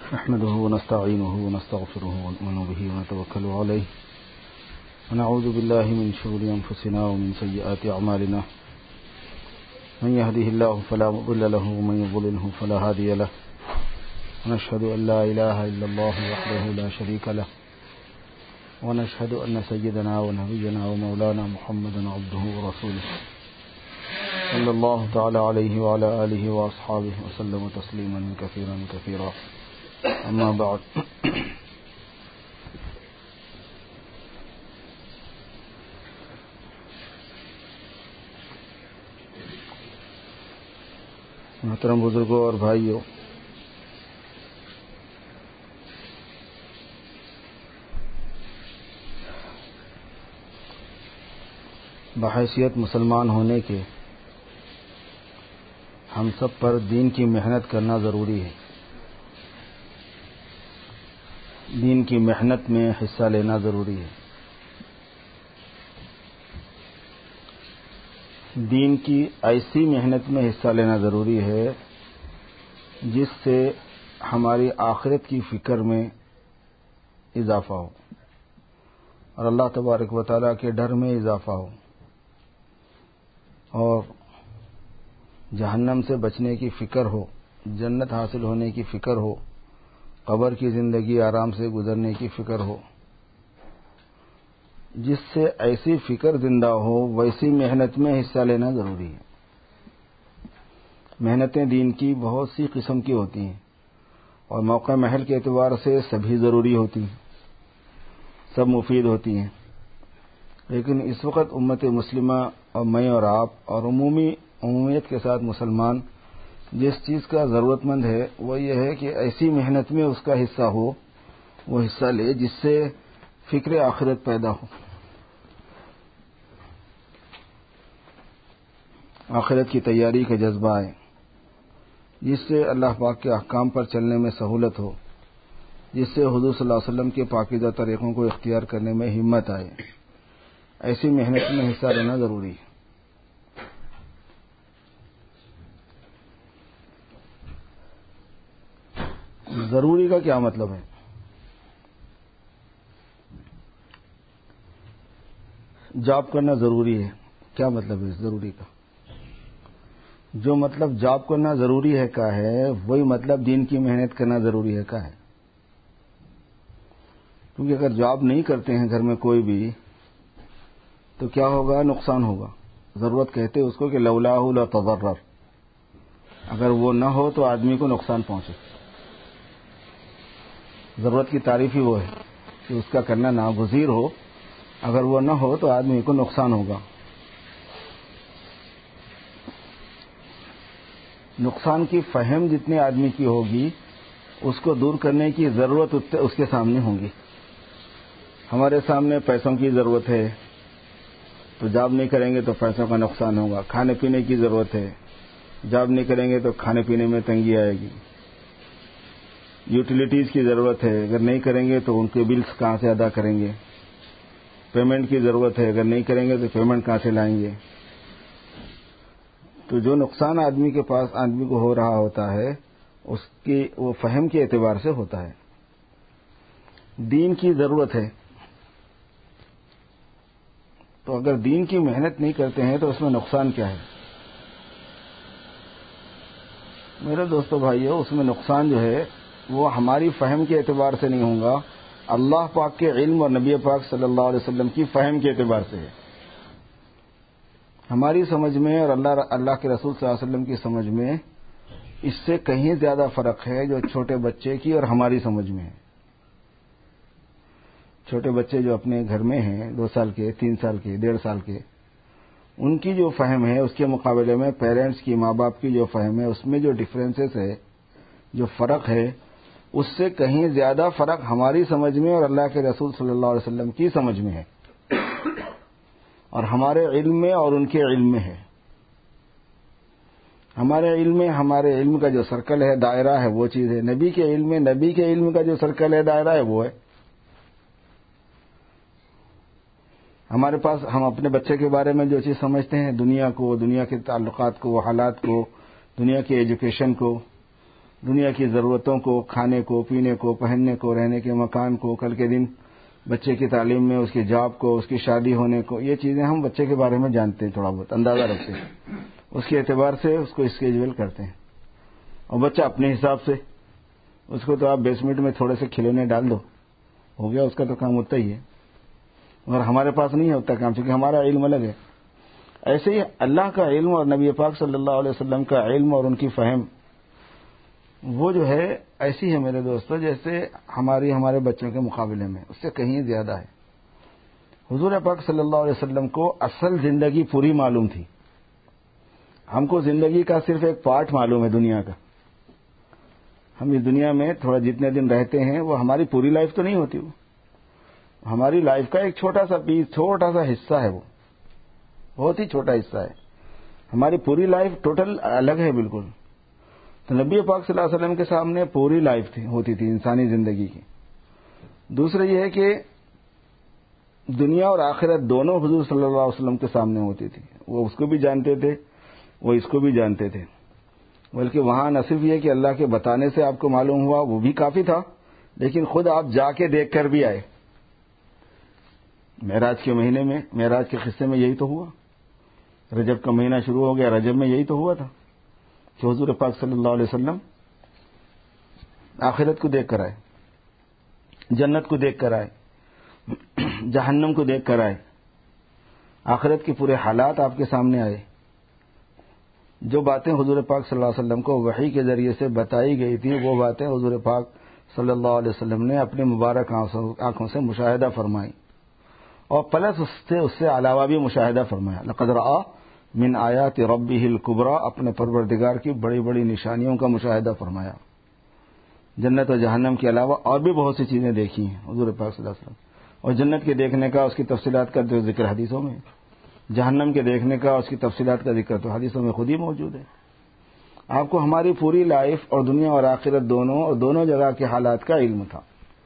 نحمده ونستعينه ونستغفره ونؤمن به ونتوكل عليه ونعوذ بالله من شرور أنفسنا ومن سيئات أعمالنا من يهده الله فلا مضل له ومن يضلله فلا هادي له ونشهد أن لا إله إلا الله وحده لا شريك له ونشهد أن سيدنا ونبينا ومولانا محمدا عبده ورسوله صلى الله تعالى عليه وعلى آله وأصحابه وسلم تسليما كثيرا كثيرا أما بعد محترم بزرگوں اور بھائیوں، بحیثیت مسلمان ہونے کے ہم سب پر دین کی محنت کرنا ضروری ہے. دین کی محنت میں حصہ لینا ضروری ہے. دین کی ایسی محنت میں حصہ لینا ضروری ہے جس سے ہماری آخرت کی فکر میں اضافہ ہو اور اللہ تبارک و تعالیٰ کے ڈر میں اضافہ ہو اور جہنم سے بچنے کی فکر ہو، جنت حاصل ہونے کی فکر ہو، قبر کی زندگی آرام سے گزرنے کی فکر ہو. جس سے ایسی فکر زندہ ہو ویسی محنت میں حصہ لینا ضروری ہے. محنتیں دین کی بہت سی قسم کی ہوتی ہیں اور موقع محل کے اعتبار سے سبھی ضروری ہوتی ہیں، سب مفید ہوتی ہیں. لیکن اس وقت امت مسلمہ اور میں اور آپ اور عمومیت کے ساتھ مسلمان جس چیز کا ضرورت مند ہے وہ یہ ہے کہ ایسی محنت میں اس کا حصہ ہو، وہ حصہ لے جس سے فکر آخرت پیدا ہو، آخرت کی تیاری کا جذبہ آئے، جس سے اللہ پاک کے احکام پر چلنے میں سہولت ہو، جس سے حضور صلی اللہ علیہ وسلم کے پاکیزہ طریقوں کو اختیار کرنے میں ہمت آئے. ایسی محنت میں حصہ لینا ضروری ہے. ضروری کا کیا مطلب ہے؟ جاب کرنا ضروری ہے، کیا مطلب ہے ضروری کا؟ جو مطلب جاب کرنا ضروری ہے کا ہے وہی مطلب دین کی محنت کرنا ضروری ہے کا ہے. کیونکہ اگر جاب نہیں کرتے ہیں گھر میں کوئی بھی تو کیا ہوگا؟ نقصان ہوگا. ضرورت کہتے اس کو کہ لولاہ لا تضرر، اگر وہ نہ ہو تو آدمی کو نقصان پہنچے. ضرورت کی تعریف ہی وہ ہے کہ اس کا کرنا ناگزیر ہو، اگر وہ نہ ہو تو آدمی کو نقصان ہوگا. نقصان کی فہم جتنے آدمی کی ہوگی اس کو دور کرنے کی ضرورت اس کے سامنے ہوگی. ہمارے سامنے پیسوں کی ضرورت ہے تو جاب نہیں کریں گے تو پیسوں کا نقصان ہوگا. کھانے پینے کی ضرورت ہے، جاب نہیں کریں گے تو کھانے پینے میں تنگی آئے گی. یوٹیلیٹیز کی ضرورت ہے، اگر نہیں کریں گے تو ان کے بلز کہاں سے ادا کریں گے. پیمنٹ کی ضرورت ہے، اگر نہیں کریں گے تو پیمنٹ کہاں سے لائیں گے. تو جو نقصان آدمی کے پاس آدمی کو ہو رہا ہوتا ہے اس کی وہ فہم کے اعتبار سے ہوتا ہے. دین کی ضرورت ہے تو اگر دین کی محنت نہیں کرتے ہیں تو اس میں نقصان کیا ہے؟ میرے دوستو بھائیو، اس میں نقصان جو ہے وہ ہماری فہم کے اعتبار سے نہیں ہوگا، اللہ پاک کے علم اور نبی پاک صلی اللہ علیہ وسلم کی فہم کے اعتبار سے ہے. ہماری سمجھ میں اور اللہ کے رسول صلی اللہ علیہ وسلم کی سمجھ میں اس سے کہیں زیادہ فرق ہے جو چھوٹے بچے کی اور ہماری سمجھ میں ہے. چھوٹے بچے جو اپنے گھر میں ہیں 2 سال کے، 3 سال کے، 1.5 سال کے، ان کی جو فہم ہے اس کے مقابلے میں پیرنٹس کی، ماں باپ کی جو فہم ہے اس میں جو ڈفرینسز ہے، جو فرق ہے، اس سے کہیں زیادہ فرق ہماری سمجھ میں اور اللہ کے رسول صلی اللہ علیہ وسلم کی سمجھ میں ہے اور ہمارے علم میں اور ان کے علم میں ہے. ہمارے علم کا جو سرکل ہے، دائرہ ہے، وہ چیز ہے. نبی کے علم کا جو سرکل ہے، دائرہ ہے، وہ ہے. ہمارے پاس ہم اپنے بچے کے بارے میں جو چیز سمجھتے ہیں، دنیا کو، دنیا کے تعلقات کو، حالات کو، دنیا کی ایجوکیشن کو، دنیا کی ضرورتوں کو، کھانے کو، پینے کو، پہننے کو، رہنے کے مکان کو، کل کے دن بچے کی تعلیم میں، اس کی جاب کو، اس کی شادی ہونے کو، یہ چیزیں ہم بچے کے بارے میں جانتے ہیں، تھوڑا بہت اندازہ رکھتے ہیں، اس کے اعتبار سے اس کو اسکیجول کرتے ہیں. اور بچہ اپنے حساب سے، اس کو تو آپ بیسمنٹ میں تھوڑے سے کھلونے ڈال دو، ہو گیا، اس کا تو کام ہوتا ہی ہے. اور ہمارے پاس نہیں ہوتا کام، چونکہ ہمارا علم الگ ہے. ایسے ہی اللہ کا علم اور نبی پاک صلی اللہ علیہ وسلم کا علم اور ان کی فہم، وہ جو ہے ایسی ہے میرے دوستو، جیسے ہمارے بچوں کے مقابلے میں اس سے کہیں زیادہ ہے. حضور پاک صلی اللہ علیہ وسلم کو اصل زندگی پوری معلوم تھی. ہم کو زندگی کا صرف ایک پارٹ معلوم ہے دنیا کا. ہم اس دنیا میں تھوڑا جتنے دن رہتے ہیں وہ ہماری پوری لائف تو نہیں ہوتی، وہ ہماری لائف کا ایک چھوٹا سا پیس، چھوٹا سا حصہ ہے، وہ بہت ہی چھوٹا حصہ ہے. ہماری پوری لائف ٹوٹل الگ ہے بالکل. تو نبی پاک صلی اللہ علیہ وسلم کے سامنے پوری لائف ہوتی تھی انسانی زندگی کی. دوسرا یہ ہے کہ دنیا اور آخرت دونوں حضور صلی اللہ علیہ وسلم کے سامنے ہوتی تھی. وہ اس کو بھی جانتے تھے، وہ اس کو بھی جانتے تھے. بلکہ وہاں نہ صرف یہ کہ اللہ کے بتانے سے آپ کو معلوم ہوا، وہ بھی کافی تھا، لیکن خود آپ جا کے دیکھ کر بھی آئے. معراج کے مہینے میں، معراج کے قصے میں یہی تو ہوا. رجب کا مہینہ شروع ہو گیا، رجب میں یہی تو ہوا تھا کہ حضور پاک صلی اللہ علیہ وسلم آخرت کو دیکھ کر آئے، جنت کو دیکھ کر آئے، جہنم کو دیکھ کر آئے. آخرت کے پورے حالات آپ کے سامنے آئے. جو باتیں حضور پاک صلی اللہ علیہ وسلم کو وحی کے ذریعے سے بتائی گئی تھیں، وہ باتیں حضور پاک صلی اللہ علیہ وسلم نے اپنی مبارک آنکھوں سے مشاہدہ فرمائی، اور پلس اس سے علاوہ بھی مشاہدہ فرمایا. لقد رأى من آیات ربہ الکبریٰ، اپنے پروردگار کی بڑی بڑی نشانیوں کا مشاہدہ فرمایا. جنت و جہنم کے علاوہ اور بھی بہت سی چیزیں دیکھی ہیں حضور پاک صلی اللہ علیہ وسلم. اور جنت کے دیکھنے کا، اس کی تفصیلات کا جو ذکر حدیثوں میں، جہنم کے دیکھنے کا، اس کی تفصیلات کا ذکر تو حدیثوں میں خود ہی موجود ہے. آپ کو ہماری پوری لائف اور دنیا اور آخرت دونوں جگہ کے حالات کا علم تھا.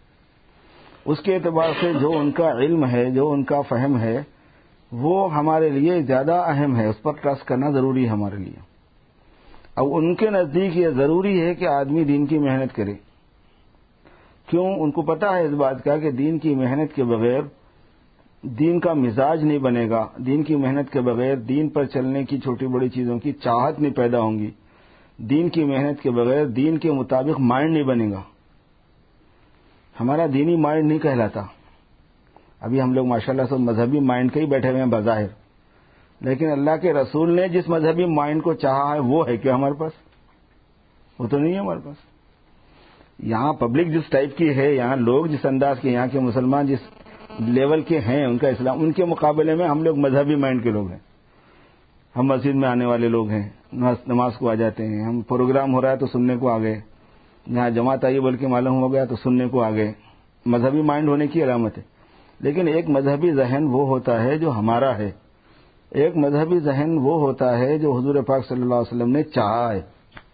اس کے اعتبار سے جو ان کا علم ہے، جو ان کا فہم ہے، وہ ہمارے لیے زیادہ اہم ہے. اس پر ٹرسٹ کرنا ضروری ہے ہمارے لیے. اب ان کے نزدیک یہ ضروری ہے کہ آدمی دین کی محنت کرے. کیوں؟ ان کو پتا ہے اس بات کا کہ دین کی محنت کے بغیر دین کا مزاج نہیں بنے گا. دین کی محنت کے بغیر دین پر چلنے کی چھوٹی بڑی چیزوں کی چاہت نہیں پیدا ہوں گی. دین کی محنت کے بغیر دین کے مطابق مائنڈ نہیں بنے گا. ہمارا دینی مائنڈ نہیں کہلاتا. ابھی ہم لوگ ماشاءاللہ سے مذہبی مائنڈ کے ہی بیٹھے ہوئے ہیں بظاہر، لیکن اللہ کے رسول نے جس مذہبی مائنڈ کو چاہا ہے وہ ہے کیا ہمارے پاس؟ وہ تو نہیں ہے ہمارے پاس. یہاں پبلک جس ٹائپ کی ہے، یہاں لوگ جس انداز کے، یہاں کے مسلمان جس لیول کے ہیں، ان کا اسلام، ان کے مقابلے میں ہم لوگ مذہبی مائنڈ کے لوگ ہیں. ہم مسجد میں آنے والے لوگ ہیں، نماز کو آ جاتے ہیں. ہم پروگرام ہو رہا ہے تو سننے کو آ گئے، یہاں جماعت آئی بلکہ معلوم ہو گیا تو سننے کو آ گئے. مذہبی مائنڈ ہونے کی علامت ہے. لیکن ایک مذہبی ذہن وہ ہوتا ہے جو ہمارا ہے. ایک مذہبی ذہن وہ ہوتا ہے جو حضور پاک صلی اللہ علیہ وسلم نے چاہا ہے،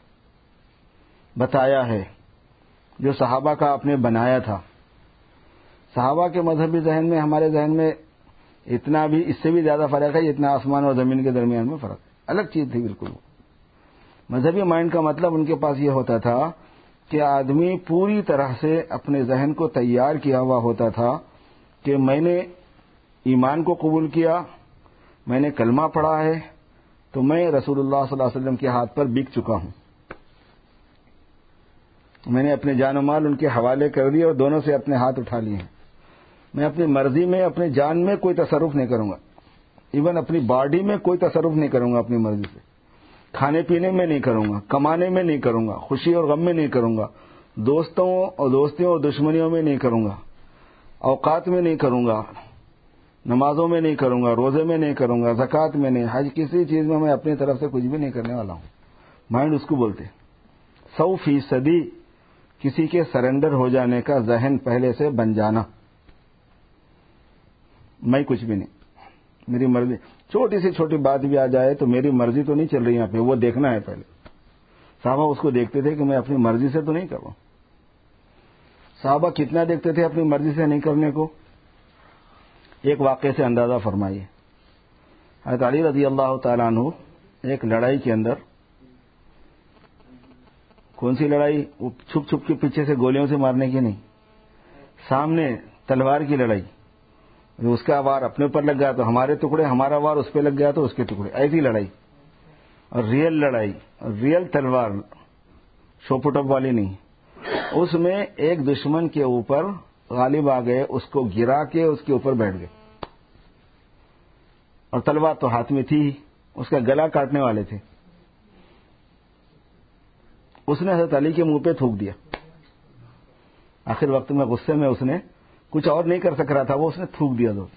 بتایا ہے، جو صحابہ کا آپ نے بنایا تھا. صحابہ کے مذہبی ذہن میں ہمارے ذہن میں اتنا بھی، اس سے بھی زیادہ فرق ہے جتنا آسمان اور زمین کے درمیان میں فرق ہے. الگ چیز تھی بالکل. مذہبی مائنڈ کا مطلب ان کے پاس یہ ہوتا تھا کہ آدمی پوری طرح سے اپنے ذہن کو تیار کیا ہوا ہوتا تھا کہ میں نے ایمان کو قبول کیا، میں نے کلمہ پڑھا ہے، تو میں رسول اللہ صلی اللہ علیہ وسلم کے ہاتھ پر بک چکا ہوں. میں نے اپنے جان و مال ان کے حوالے کر دیے اور دونوں سے اپنے ہاتھ اٹھا لیے ہیں. میں اپنی مرضی میں، اپنے جان میں کوئی تصرف نہیں کروں گا. ایون اپنی باڈی میں کوئی تصرف نہیں کروں گا اپنی مرضی سے. کھانے پینے میں نہیں کروں گا، کمانے میں نہیں کروں گا، خوشی اور غم میں نہیں کروں گا، دوستوں اور دوستیوں اور دشمنیوں میں نہیں کروں گا، اوقات میں نہیں کروں گا، نمازوں میں نہیں کروں گا، روزے میں نہیں کروں گا، زکوٰۃ میں نہیں، حج، کسی چیز میں اپنی طرف سے کچھ بھی نہیں کرنے والا ہوں. مائنڈ اس کو بولتے 100% کسی کے سرنڈر ہو جانے کا ذہن پہلے سے بن جانا. میں کچھ بھی نہیں، میری مرضی. چھوٹی سی چھوٹی بات بھی آ جائے تو میری مرضی تو نہیں چل رہی یہاں پہ، وہ دیکھنا ہے پہلے. صحابہ اس کو دیکھتے تھے کہ میں اپنی مرضی سے تو نہیں کر رہا ہوں. صحابہ کتنا دیکھتے تھے اپنی مرضی سے نہیں کرنے کو؟ ایک واقعے سے اندازہ فرمائیے. حضرت علی رضی اللہ تعالیٰ عنہ ایک لڑائی کے اندر کون سی لڑائی؟ وہ چھپ چھپ کے پیچھے سے گولیوں سے مارنے کی نہیں، سامنے تلوار کی لڑائی. اس کا وار اپنے اوپر لگ گیا تو ہمارے ٹکڑے، ہمارا وار اس پہ لگ گیا تو اس کے ٹکڑے، ایسی لڑائی. اور ریئل لڑائی، ریئل تلوار، شوپٹ اپ والی نہیں. اس میں ایک دشمن کے اوپر غالب آ گئے، اس کو گرا کے اس کے اوپر بیٹھ گئے، اور تلوار تو ہاتھ میں تھی ہی، اس کا گلا کاٹنے والے تھے. اس نے حضرت علی کے منہ پہ تھوک دیا. آخر وقت میں غصے میں اس نے کچھ اور نہیں کر سک رہا تھا، وہ اس نے تھوک دیا. دوست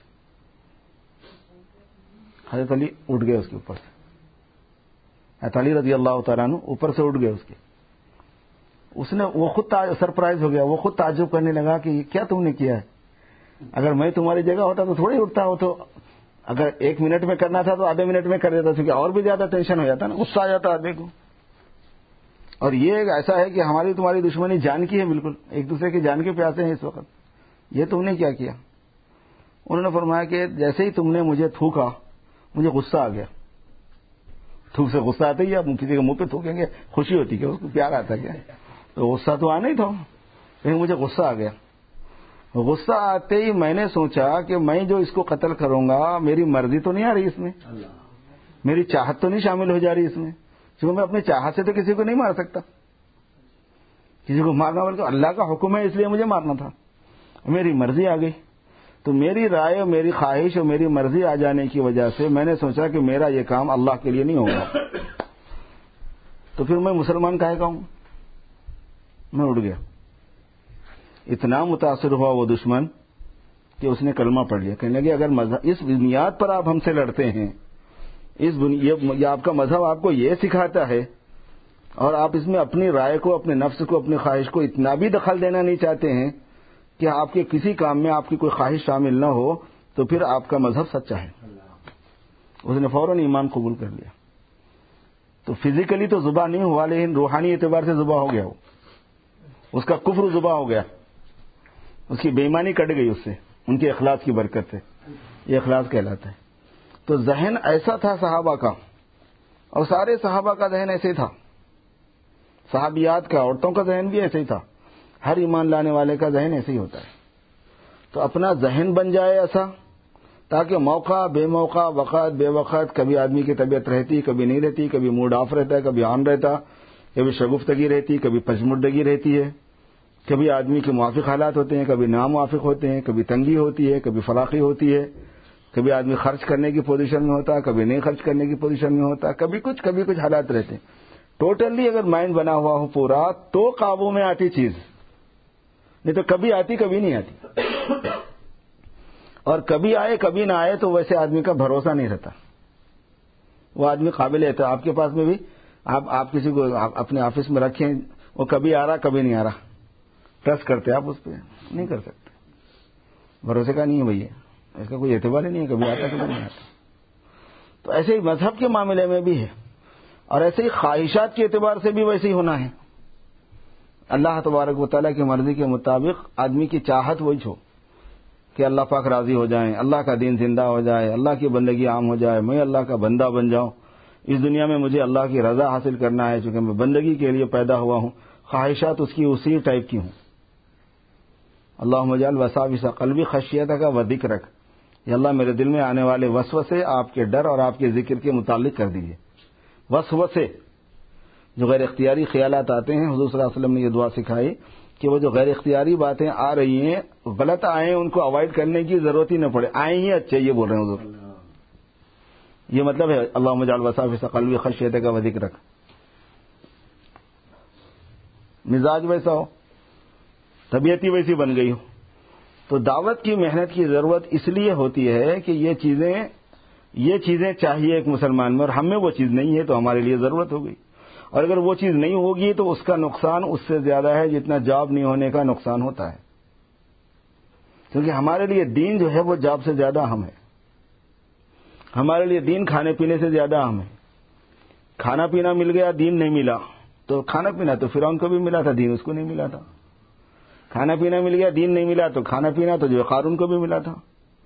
حضرت علی اٹھ گئے اس کے اوپر سے، حضرت علی رضی اللہ تعالیٰ عنہ اوپر سے اٹھ گئے اس کے. اس نے وہ خود سرپرائز ہو گیا، وہ خود تعجب کرنے لگا کہ یہ کیا تم نے کیا ہے. اگر میں تمہاری جگہ ہوتا تو تھوڑی اٹھتا ہو، تو اگر 1 منٹ میں کرنا تھا تو آدھے منٹ میں کر دیتا، کیونکہ اور بھی زیادہ ٹینشن ہو جاتا نا، غصہ آ جاتا آدمی کو. اور یہ ایک ایسا ہے کہ ہماری تمہاری دشمنی جان کی ہے، بالکل ایک دوسرے کی جان کے پیاسے ہیں اس وقت. یہ تم نے کیا کیا؟ انہوں نے فرمایا کہ جیسے ہی تم نے مجھے تھوکا مجھے غصہ آ گیا. تھوک سے غصہ آتا ہی، آپ کسی کے منہ پہ تھوکیں گے خوشی ہوتی کہ اس کو پیار آتا کیا؟ تو غصہ تو آنا ہی تھا، لیکن مجھے غصہ آ گیا. غصہ آتے ہی میں نے سوچا کہ میں جو اس کو قتل کروں گا، میری مرضی تو نہیں آ رہی اس میں، میری چاہت تو نہیں شامل ہو جا رہی اس میں، کیونکہ میں اپنی چاہت سے تو کسی کو نہیں مار سکتا. کسی کو مارنا بلکہ اللہ کا حکم ہے، اس لیے مجھے مارنا تھا. میری مرضی آ گئی، تو میری رائے اور میری خواہش اور میری مرضی آ جانے کی وجہ سے میں نے سوچا کہ میرا یہ کام اللہ کے لیے نہیں ہوگا. تو پھر میں مسلمان کہے گا ہوں. میں اٹھ گیا. اتنا متاثر ہوا وہ دشمن کہ اس نے کلمہ پڑھ لیا. کہنے لگے اگر اس بنیاد پر آپ ہم سے لڑتے ہیں، یہ آپ کا مذہب آپ کو یہ سکھاتا ہے، اور آپ اس میں اپنی رائے کو، اپنے نفس کو، اپنی خواہش کو اتنا بھی دخل دینا نہیں چاہتے ہیں کہ آپ کے کسی کام میں آپ کی کوئی خواہش شامل نہ ہو، تو پھر آپ کا مذہب سچا ہے. اس نے فوراً ایمان قبول کر لیا. تو فزیکلی تو ذبح نہیں ہوا، لیکن روحانی اعتبار سے ذبح ہو گیا. وہ اس کا کفر ذبح ہو گیا، اس کی بے ایمانی کٹ گئی اس سے، ان کے اخلاص کی برکت سے. یہ اخلاص کہلاتا ہے. تو ذہن ایسا تھا صحابہ کا، اور سارے صحابہ کا ذہن ایسے تھا. صحابیات کا، عورتوں کا ذہن بھی ایسے ہی تھا. ہر ایمان لانے والے کا ذہن ایسے ہی ہوتا ہے. تو اپنا ذہن بن جائے ایسا، تاکہ موقع بے موقع، وقت بے وقت، کبھی آدمی کی طبیعت رہتی، کبھی نہیں رہتی، کبھی موڈ آف رہتا ہے، کبھی آن رہتا، کبھی شگفتگی رہتی، کبھی پچمردگی رہتی ہے، کبھی آدمی کے موافق حالات ہوتے ہیں، کبھی ناموافق ہوتے ہیں، کبھی تنگی ہوتی ہے، کبھی فراخی ہوتی ہے، کبھی آدمی خرچ کرنے کی پوزیشن میں ہوتا ہے، کبھی نہیں خرچ کرنے کی پوزیشن میں ہوتا ہے، کبھی کچھ حالات رہتے ہیں. ٹوٹلی اگر مائنڈ بنا ہوا ہو پورا تو قابو میں آتی چیز، نہیں تو کبھی آتی کبھی نہیں آتی. اور کبھی آئے کبھی نہ آئے تو ویسے آدمی کا بھروسہ نہیں رہتا. وہ آدمی قابل ہے. تو آپ کے پاس میں بھی آپ کسی کو اپنے آفس میں رکھیں، وہ کبھی آ رہا کبھی نہیں آ رہا، ٹرسٹ کرتے آپ اس پہ؟ نہیں کر سکتے. بھروسے کا نہیں ہے بھیا، اس کا کوئی اعتبار ہی نہیں ہے، کبھی آتا کبھی نہیں آتا. تو ایسے ہی مذہب کے معاملے میں بھی ہے، اور ایسے ہی خواہشات کے اعتبار سے بھی ویسے ہی ہونا ہے. اللہ تبارک و تعالیٰ کی مرضی کے مطابق آدمی کی چاہت وہی چھو کہ اللہ پاک راضی ہو جائیں، اللہ کا دین زندہ ہو جائے، اللہ کی بندگی عام ہو جائے، میں اللہ کا بندہ بن جاؤں. اس دنیا میں مجھے اللہ کی رضا حاصل کرنا ہے، چونکہ میں بندگی کے لیے پیدا ہوا ہوں. خواہشات اس کی اسی ٹائپ کی ہوں. اللہم اجعل وساوس قلبی خشیتک و ذکرک. یا اللہ میرے دل میں آنے والے وسوسے آپ کے ڈر اور آپ کے ذکر کے متعلق کر دیجیے. وسوسے جو غیر اختیاری خیالات آتے ہیں، حضور صلی اللہ علیہ وسلم نے یہ دعا سکھائی کہ وہ جو غیر اختیاری باتیں آ رہی ہیں، غلط آئیں، ان کو اوائڈ کرنے کی ضرورت ہی نہ پڑے، آئیں ہی اچھے. یہ بول رہے ہیں حضور. یہ مطلب ہے اللہم اجعل وساوس قلبی خشیتک و ذکرک. مزاج ویسا ہو، طبیعت ہی ویسی بن گئی ہو. تو دعوت کی محنت کی ضرورت اس لیے ہوتی ہے کہ یہ چیزیں چاہیے ایک مسلمان میں، اور ہم میں وہ چیز نہیں ہے تو ہمارے لیے ضرورت ہو گئی. اور اگر وہ چیز نہیں ہوگی تو اس کا نقصان اس سے زیادہ ہے جتنا جاب نہیں ہونے کا نقصان ہوتا ہے. کیونکہ ہمارے لیے دین جو ہے وہ جاب سے زیادہ اہم ہے. ہمارے لیے دین کھانے پینے سے زیادہ اہم ہے. کھانا پینا مل گیا، دین نہیں ملا. تو کھانا پینا تو فرعون کو بھی ملا تھا، دین اس کو نہیں ملا تھا. کھانا پینا مل گیا، دین نہیں ملا، تو کھانا پینا تو جو قارون کو بھی ملا تھا.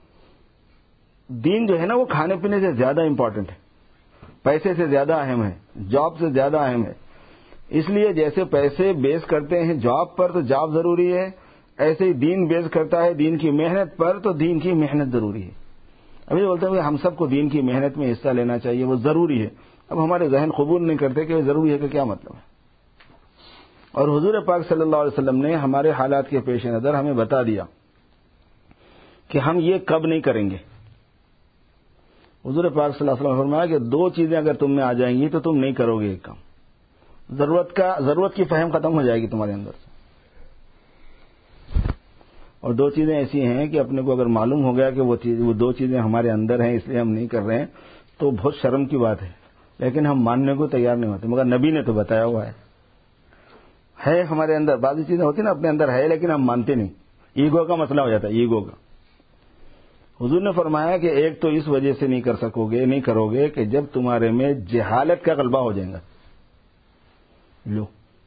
دین جو ہے نا وہ کھانے پینے سے زیادہ امپورٹنٹ ہے، پیسے سے زیادہ اہم ہے، جاب سے زیادہ اہم ہے. اس لیے جیسے پیسے بیس کرتے ہیں جاب پر تو جاب ضروری ہے، ایسے ہی دین بیس کرتا ہے دین کی محنت پر تو دین کی محنت ضروری ہے۔ ابھی بولتے ہیں ہم سب کو دین کی محنت میں حصہ لینا چاہیے، وہ ضروری ہے۔ اب ہمارے ذہن قبول نہیں کرتے کہ ضروری ہے کہ کیا مطلب ہے۔ اور حضور پاک صلی اللہ علیہ وسلم نے ہمارے حالات کے پیش نظر ہمیں بتا دیا کہ ہم یہ کب نہیں کریں گے۔ حضور پاک صلی اللہ علیہ وسلم نے فرمایا کہ 2 چیزیں اگر تم میں آ جائیں گی تو تم نہیں کرو گے ایک کام۔ ضرورت کی فہم ختم ہو جائے گی تمہارے اندر سے، اور 2 چیزیں ایسی ہیں کہ اپنے کو اگر معلوم ہو گیا کہ وہ 2 چیزیں ہمارے اندر ہیں اس لیے ہم نہیں کر رہے ہیں تو بہت شرم کی بات ہے، لیکن ہم ماننے کو تیار نہیں ہوتے۔ مگر نبی نے تو بتایا ہوا ہے ہمارے اندر بعض چیزیں ہوتی ہیں نا اپنے اندر ہے لیکن ہم مانتے نہیں، ایگو کا مسئلہ ہو جاتا ہے، ایگو کا۔ حضور نے فرمایا کہ ایک تو اس وجہ سے نہیں کرو گے کہ جب تمہارے میں جہالت کا غلبہ ہو جائے گا۔ لو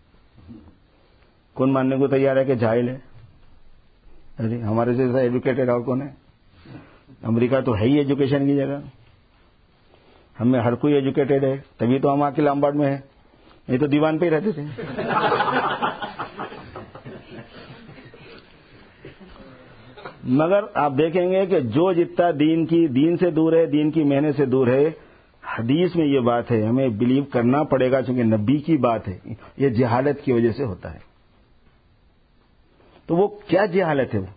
کون ماننے کو تیار ہے کہ جاہل ہے؟ ارے ہمارے جیسا ایجوکیٹڈ اور کون ہے؟ امریکہ تو ہے ہی ایجوکیشن کی جگہ، ہم میں ہر کوئی ایجوکیٹڈ ہے، تبھی تو ہم آکے لامبارڈ میں ہیں، نہیں تو دیوان پہ ہی رہتے تھے۔ مگر آپ دیکھیں گے کہ جو جتنا دین سے دور ہے، دین کی محنت سے دور ہے، حدیث میں یہ بات ہے ہمیں بلیو کرنا پڑے گا چونکہ نبی کی بات ہے، یہ جہالت کی وجہ سے ہوتا ہے۔ تو وہ کیا جہالت ہے؟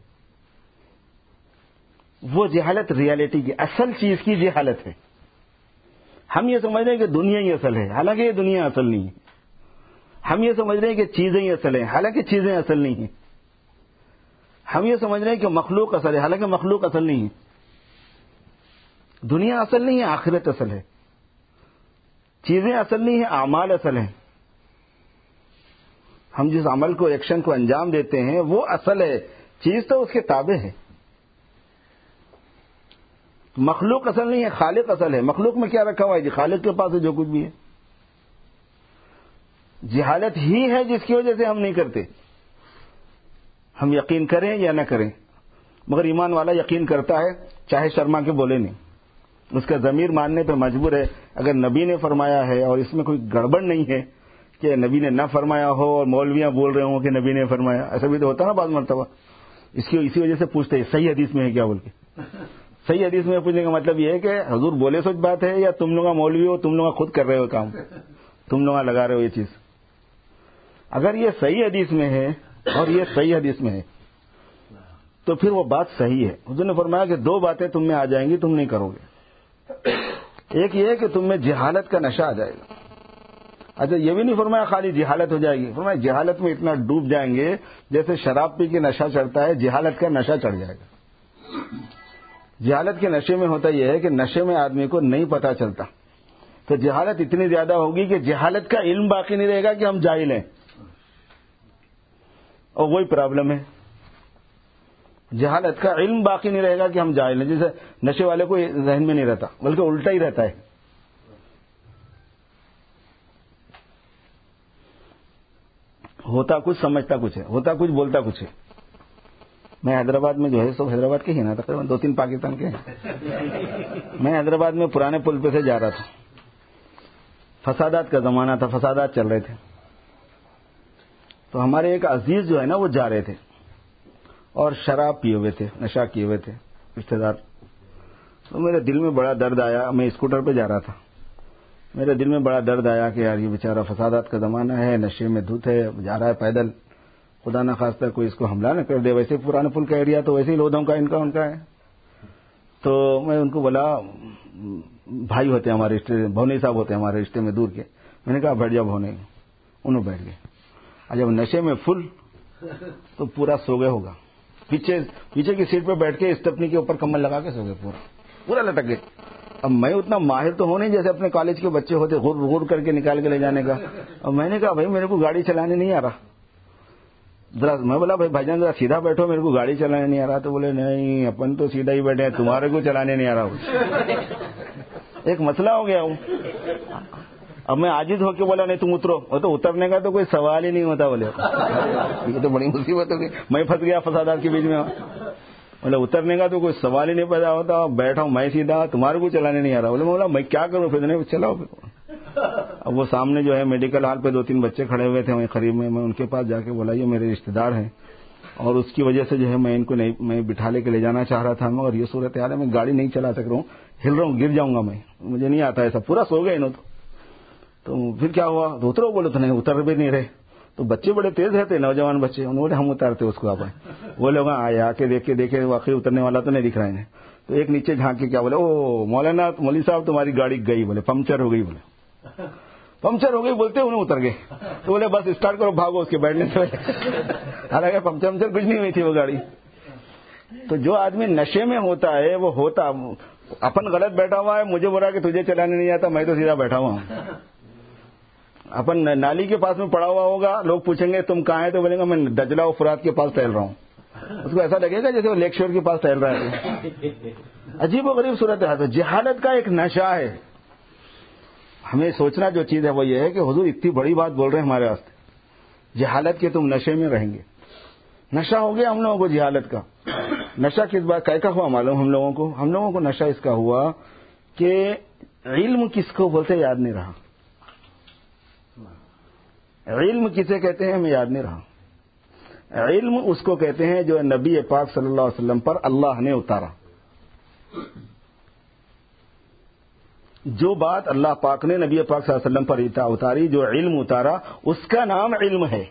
وہ جہالت ریالٹی کی، اصل چیز کی جہالت ہے۔ ہم یہ سمجھ رہے ہیں کہ دنیا ہی اصل ہے، حالانکہ یہ دنیا اصل نہیں ہے۔ ہم یہ سمجھ رہے ہیں کہ چیزیں ہی اصل ہیں، حالانکہ چیزیں اصل نہیں ہیں۔ ہم یہ سمجھ رہے ہیں کہ مخلوق اصل ہے، حالانکہ مخلوق اصل نہیں ہے۔ دنیا اصل نہیں ہے، آخرت اصل ہے۔ چیزیں اصل نہیں ہیں، اعمال اصل ہیں۔ ہم جس عمل کو، ایکشن کو انجام دیتے ہیں وہ اصل ہے، چیز تو اس کے تابع ہے۔ مخلوق اصل نہیں ہے، خالق اصل ہے۔ مخلوق میں کیا رکھا ہوا ہے جی؟ خالق کے پاس ہے جو کچھ بھی ہے۔ جہالت ہی ہے جس کی وجہ سے ہم نہیں کرتے، ہم یقین کریں یا نہ کریں۔ مگر ایمان والا یقین کرتا ہے، چاہے شرما کے بولے نہیں، اس کا ضمیر ماننے پہ مجبور ہے۔ اگر نبی نے فرمایا ہے اور اس میں کوئی گڑبڑ نہیں ہے کہ نبی نے نہ فرمایا ہو اور مولویاں بول رہے ہوں کہ نبی نے فرمایا، ایسا بھی تو ہوتا نا بعض مرتبہ۔ اسی وجہ سے پوچھتے ہیں صحیح حدیث میں ہے کیا بول کے۔ صحیح حدیث میں پوچھنے کا مطلب یہ ہے کہ حضور بولے سچ بات ہے یا تم لوگ مولوی ہو، تم لوگ خود کر رہے ہو کام، تم لوگ لگا رہے ہو یہ چیز۔ اگر یہ صحیح حدیث میں ہے اور یہ صحیح حدیث میں ہے تو پھر وہ بات صحیح ہے۔ حضور نے فرمایا کہ 2 باتیں تم میں آ جائیں گی، تم نہیں کرو گے۔ ایک یہ ہے کہ تم میں جہالت کا نشہ آ جائے گا۔ اچھا یہ بھی نہیں فرمایا خالی جہالت ہو جائے گی، فرمایا جہالت میں اتنا ڈوب جائیں گے جیسے شراب پی کے نشہ چڑھتا ہے، جہالت کا نشہ چڑھ جائے گا۔ جہالت کے نشے میں ہوتا یہ ہے کہ نشے میں آدمی کو نہیں پتا چلتا، تو جہالت اتنی زیادہ ہوگی کہ جہالت کا علم باقی نہیں رہے گا کہ ہم جاہل ہیں، اور وہی پرابلم ہے۔ جہالت کا علم باقی نہیں رہے گا کہ ہم جاہل ہیں، جیسے نشے والے کو ذہن میں نہیں رہتا بلکہ الٹا ہی رہتا ہے۔ ہوتا کچھ سمجھتا کچھ ہے، ہوتا کچھ بولتا کچھ ہے۔ میں حیدرآباد میں جو ہے سب حیدرآباد کے ہی نا، تقریباً 2-3 پاکستان کے ہیں۔ میں حیدرآباد میں پرانے پل پہ سے جا رہا تھا، فسادات کا زمانہ تھا، فسادات چل رہے تھے، تو ہمارے ایک عزیز جو ہے نا وہ جا رہے تھے اور شراب پیے ہوئے تھے، نشہ کیے ہوئے تھے رشتے دار۔ تو میرے دل میں بڑا درد آیا، میں اسکوٹر پہ جا رہا تھا، میرے دل میں بڑا درد آیا کہ یار یہ بیچارہ فسادات کا زمانہ ہے، نشے میں دھت ہے، جا رہا ہے پیدل، خدا نہ خواستہ کوئی اس کو حملہ نہ کر دے۔ ویسے پرانے پل کا ایریا تو ویسے ہی لودھوں کا ان کا ہے۔ تو میں ان کو بولا، بھائی ہوتے ہیں ہمارے رشتے، بھونی صاحب ہوتے ہیں ہمارے رشتے میں دور کے، میں نے کہا بیٹھ جاؤ بھونے، انہوں بیٹھ گئے۔ اور جب نشے میں فل تو پورا سو گئے ہوگا، پیچھے کی سیٹ پہ بیٹھ کے اسٹپنی کے اوپر کمل لگا کے سو گئے، پورا لٹک گئے۔ اب میں اتنا ماہر تو ہوں نہیں جیسے اپنے کالج کے بچے ہوتے غر غر کر کے نکال کے لے جانے کا۔ اور میں نے کہا بھائی میرے کو گاڑی چلانے نہیں آ رہا، ذرا میں بولا بھائی جان ذرا سیدھا بیٹھو، میرے کو گاڑی چلانے نہیں آ رہا۔ تو بولے نہیں اپن تو سیدھا ہی بیٹھے ہیں، تمہارے کو چلانے نہیں آ رہا۔ ایک مسئلہ ہو گیا ہوں۔ اب میں عاجز ہو کے بولا نہیں تم اترو، وہ تو اترنے کا تو کوئی سوال ہی نہیں ہوتا۔ بولے یہ تو بڑی مصیبت ہو گئی، میں پھنس گیا فسادات کے بیچ میں۔ بولے اترنے کا تو کوئی سوال ہی نہیں پیدا ہوتا، بیٹھا ہوں میں سیدھا، تمہارے کو چلانے نہیں آ رہا۔ بولے میں کیا کروں پھر؟ چلاؤ پھر۔ اب وہ سامنے جو ہے میڈیکل ہال پہ 2-3 بچے کھڑے ہوئے تھے وہیں قریب میں ان کے پاس جا کے بولا یہ میرے رشتے دار ہیں اور اس کی وجہ سے جو ہے میں ان کو نہیں میں بٹھا لے کے لے جانا چاہ رہا تھا مگر یہ صورت حال ہے میں گاڑی نہیں چلا سک رہا ہوں, ہل رہا ہوں, گر جاؤں گا میں, مجھے نہیں آتا ایسا. پورا سو گئے انہوں تو پھر کیا ہوا تو اترو, بولے تو نہیں اتر بھی نہیں رہے. تو بچے بڑے تیز رہتے نوجوان بچے, انہوں نے ہم اتارتے اس کو آپ وہ لوگ آئے آ کے دیکھے واقعی اترنے والا تو نہیں دکھ رہا انہیں. تو ایک نیچے جھانک کے کیا بولے او مولانا مولوی صاحب تمہاری گاڑی گئی, بولے پنکچر ہو گئی, بولے پنکچر ہو گئی بولتے انہیں اتر گئے. تو بولے بس اسٹارٹ کرو بھاگو اس کے بیٹھنے سے. حالانکہ پنکچر کچھ نہیں ہوئی تھی وہ گاڑی. تو جو آدمی نشے میں ہوتا ہے وہ ہوتا اپن غلط بیٹھا ہوا ہے, مجھے بولا کہ تجھے چلانے نہیں آتا, میں تو سیدھا بیٹھا ہوا ہوں. اپن نالی کے پاس میں پڑا ہوا ہوگا, لوگ پوچھیں گے تم کہاں ہیں تو بولیں گے میں دجلہ و فرات کے پاس ٹہل رہا ہوں. اس کو ایسا لگے گا جیسے وہ لیک شور کے پاس ٹہل رہا ہے. عجیب و غریب صورت ہے. جہالت کا ایک نشہ ہے. ہمیں سوچنا جو چیز ہے وہ یہ ہے کہ حضور اتنی بڑی بات بول رہے ہیں ہمارے واسطے, جہالت کے تم نشے میں رہیں گے. نشہ ہو گیا ہم لوگوں کو جہالت کا. نشہ کس بات کا ہوا معلوم ہم لوگوں کو نشہ اس کا ہوا کہ علم کس کو بولتے یاد نہیں رہا. علم کسے کہتے ہیں ہمیں یاد نہیں رہا. علم اس کو کہتے ہیں جو نبی پاک صلی اللہ علیہ وسلم پر اللہ نے اتارا. جو بات اللہ پاک نے نبی پاک صلی اللہ علیہ وسلم پر اتاری, جو علم اتارا, اس کا نام علم ہے.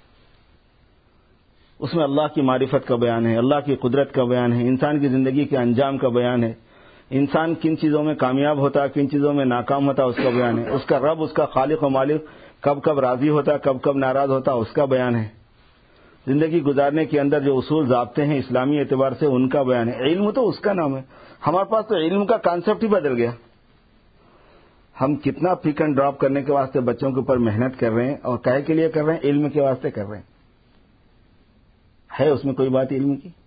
اس میں اللہ کی معرفت کا بیان ہے, اللہ کی قدرت کا بیان ہے, انسان کی زندگی کے انجام کا بیان ہے, انسان کن چیزوں میں کامیاب ہوتا کن چیزوں میں ناکام ہوتا اس کا بیان ہے, اس کا رب اس کا خالق و مالک کب کب راضی ہوتا کب کب ناراض ہوتا اس کا بیان ہے. زندگی گزارنے کے اندر جو اصول ضابطے ہیں اسلامی اعتبار سے ان کا بیان ہے. علم تو اس کا نام ہے. ہمارے پاس تو علم کا کانسیپٹ ہی بدل گیا. ہم کتنا پک اینڈ ڈراپ کرنے کے واسطے بچوں کے اوپر محنت کر رہے ہیں, اور کہے کے لیے کر رہے ہیں, علم کے واسطے کر رہے ہیں. ہے اس میں کوئی بات علم کی؟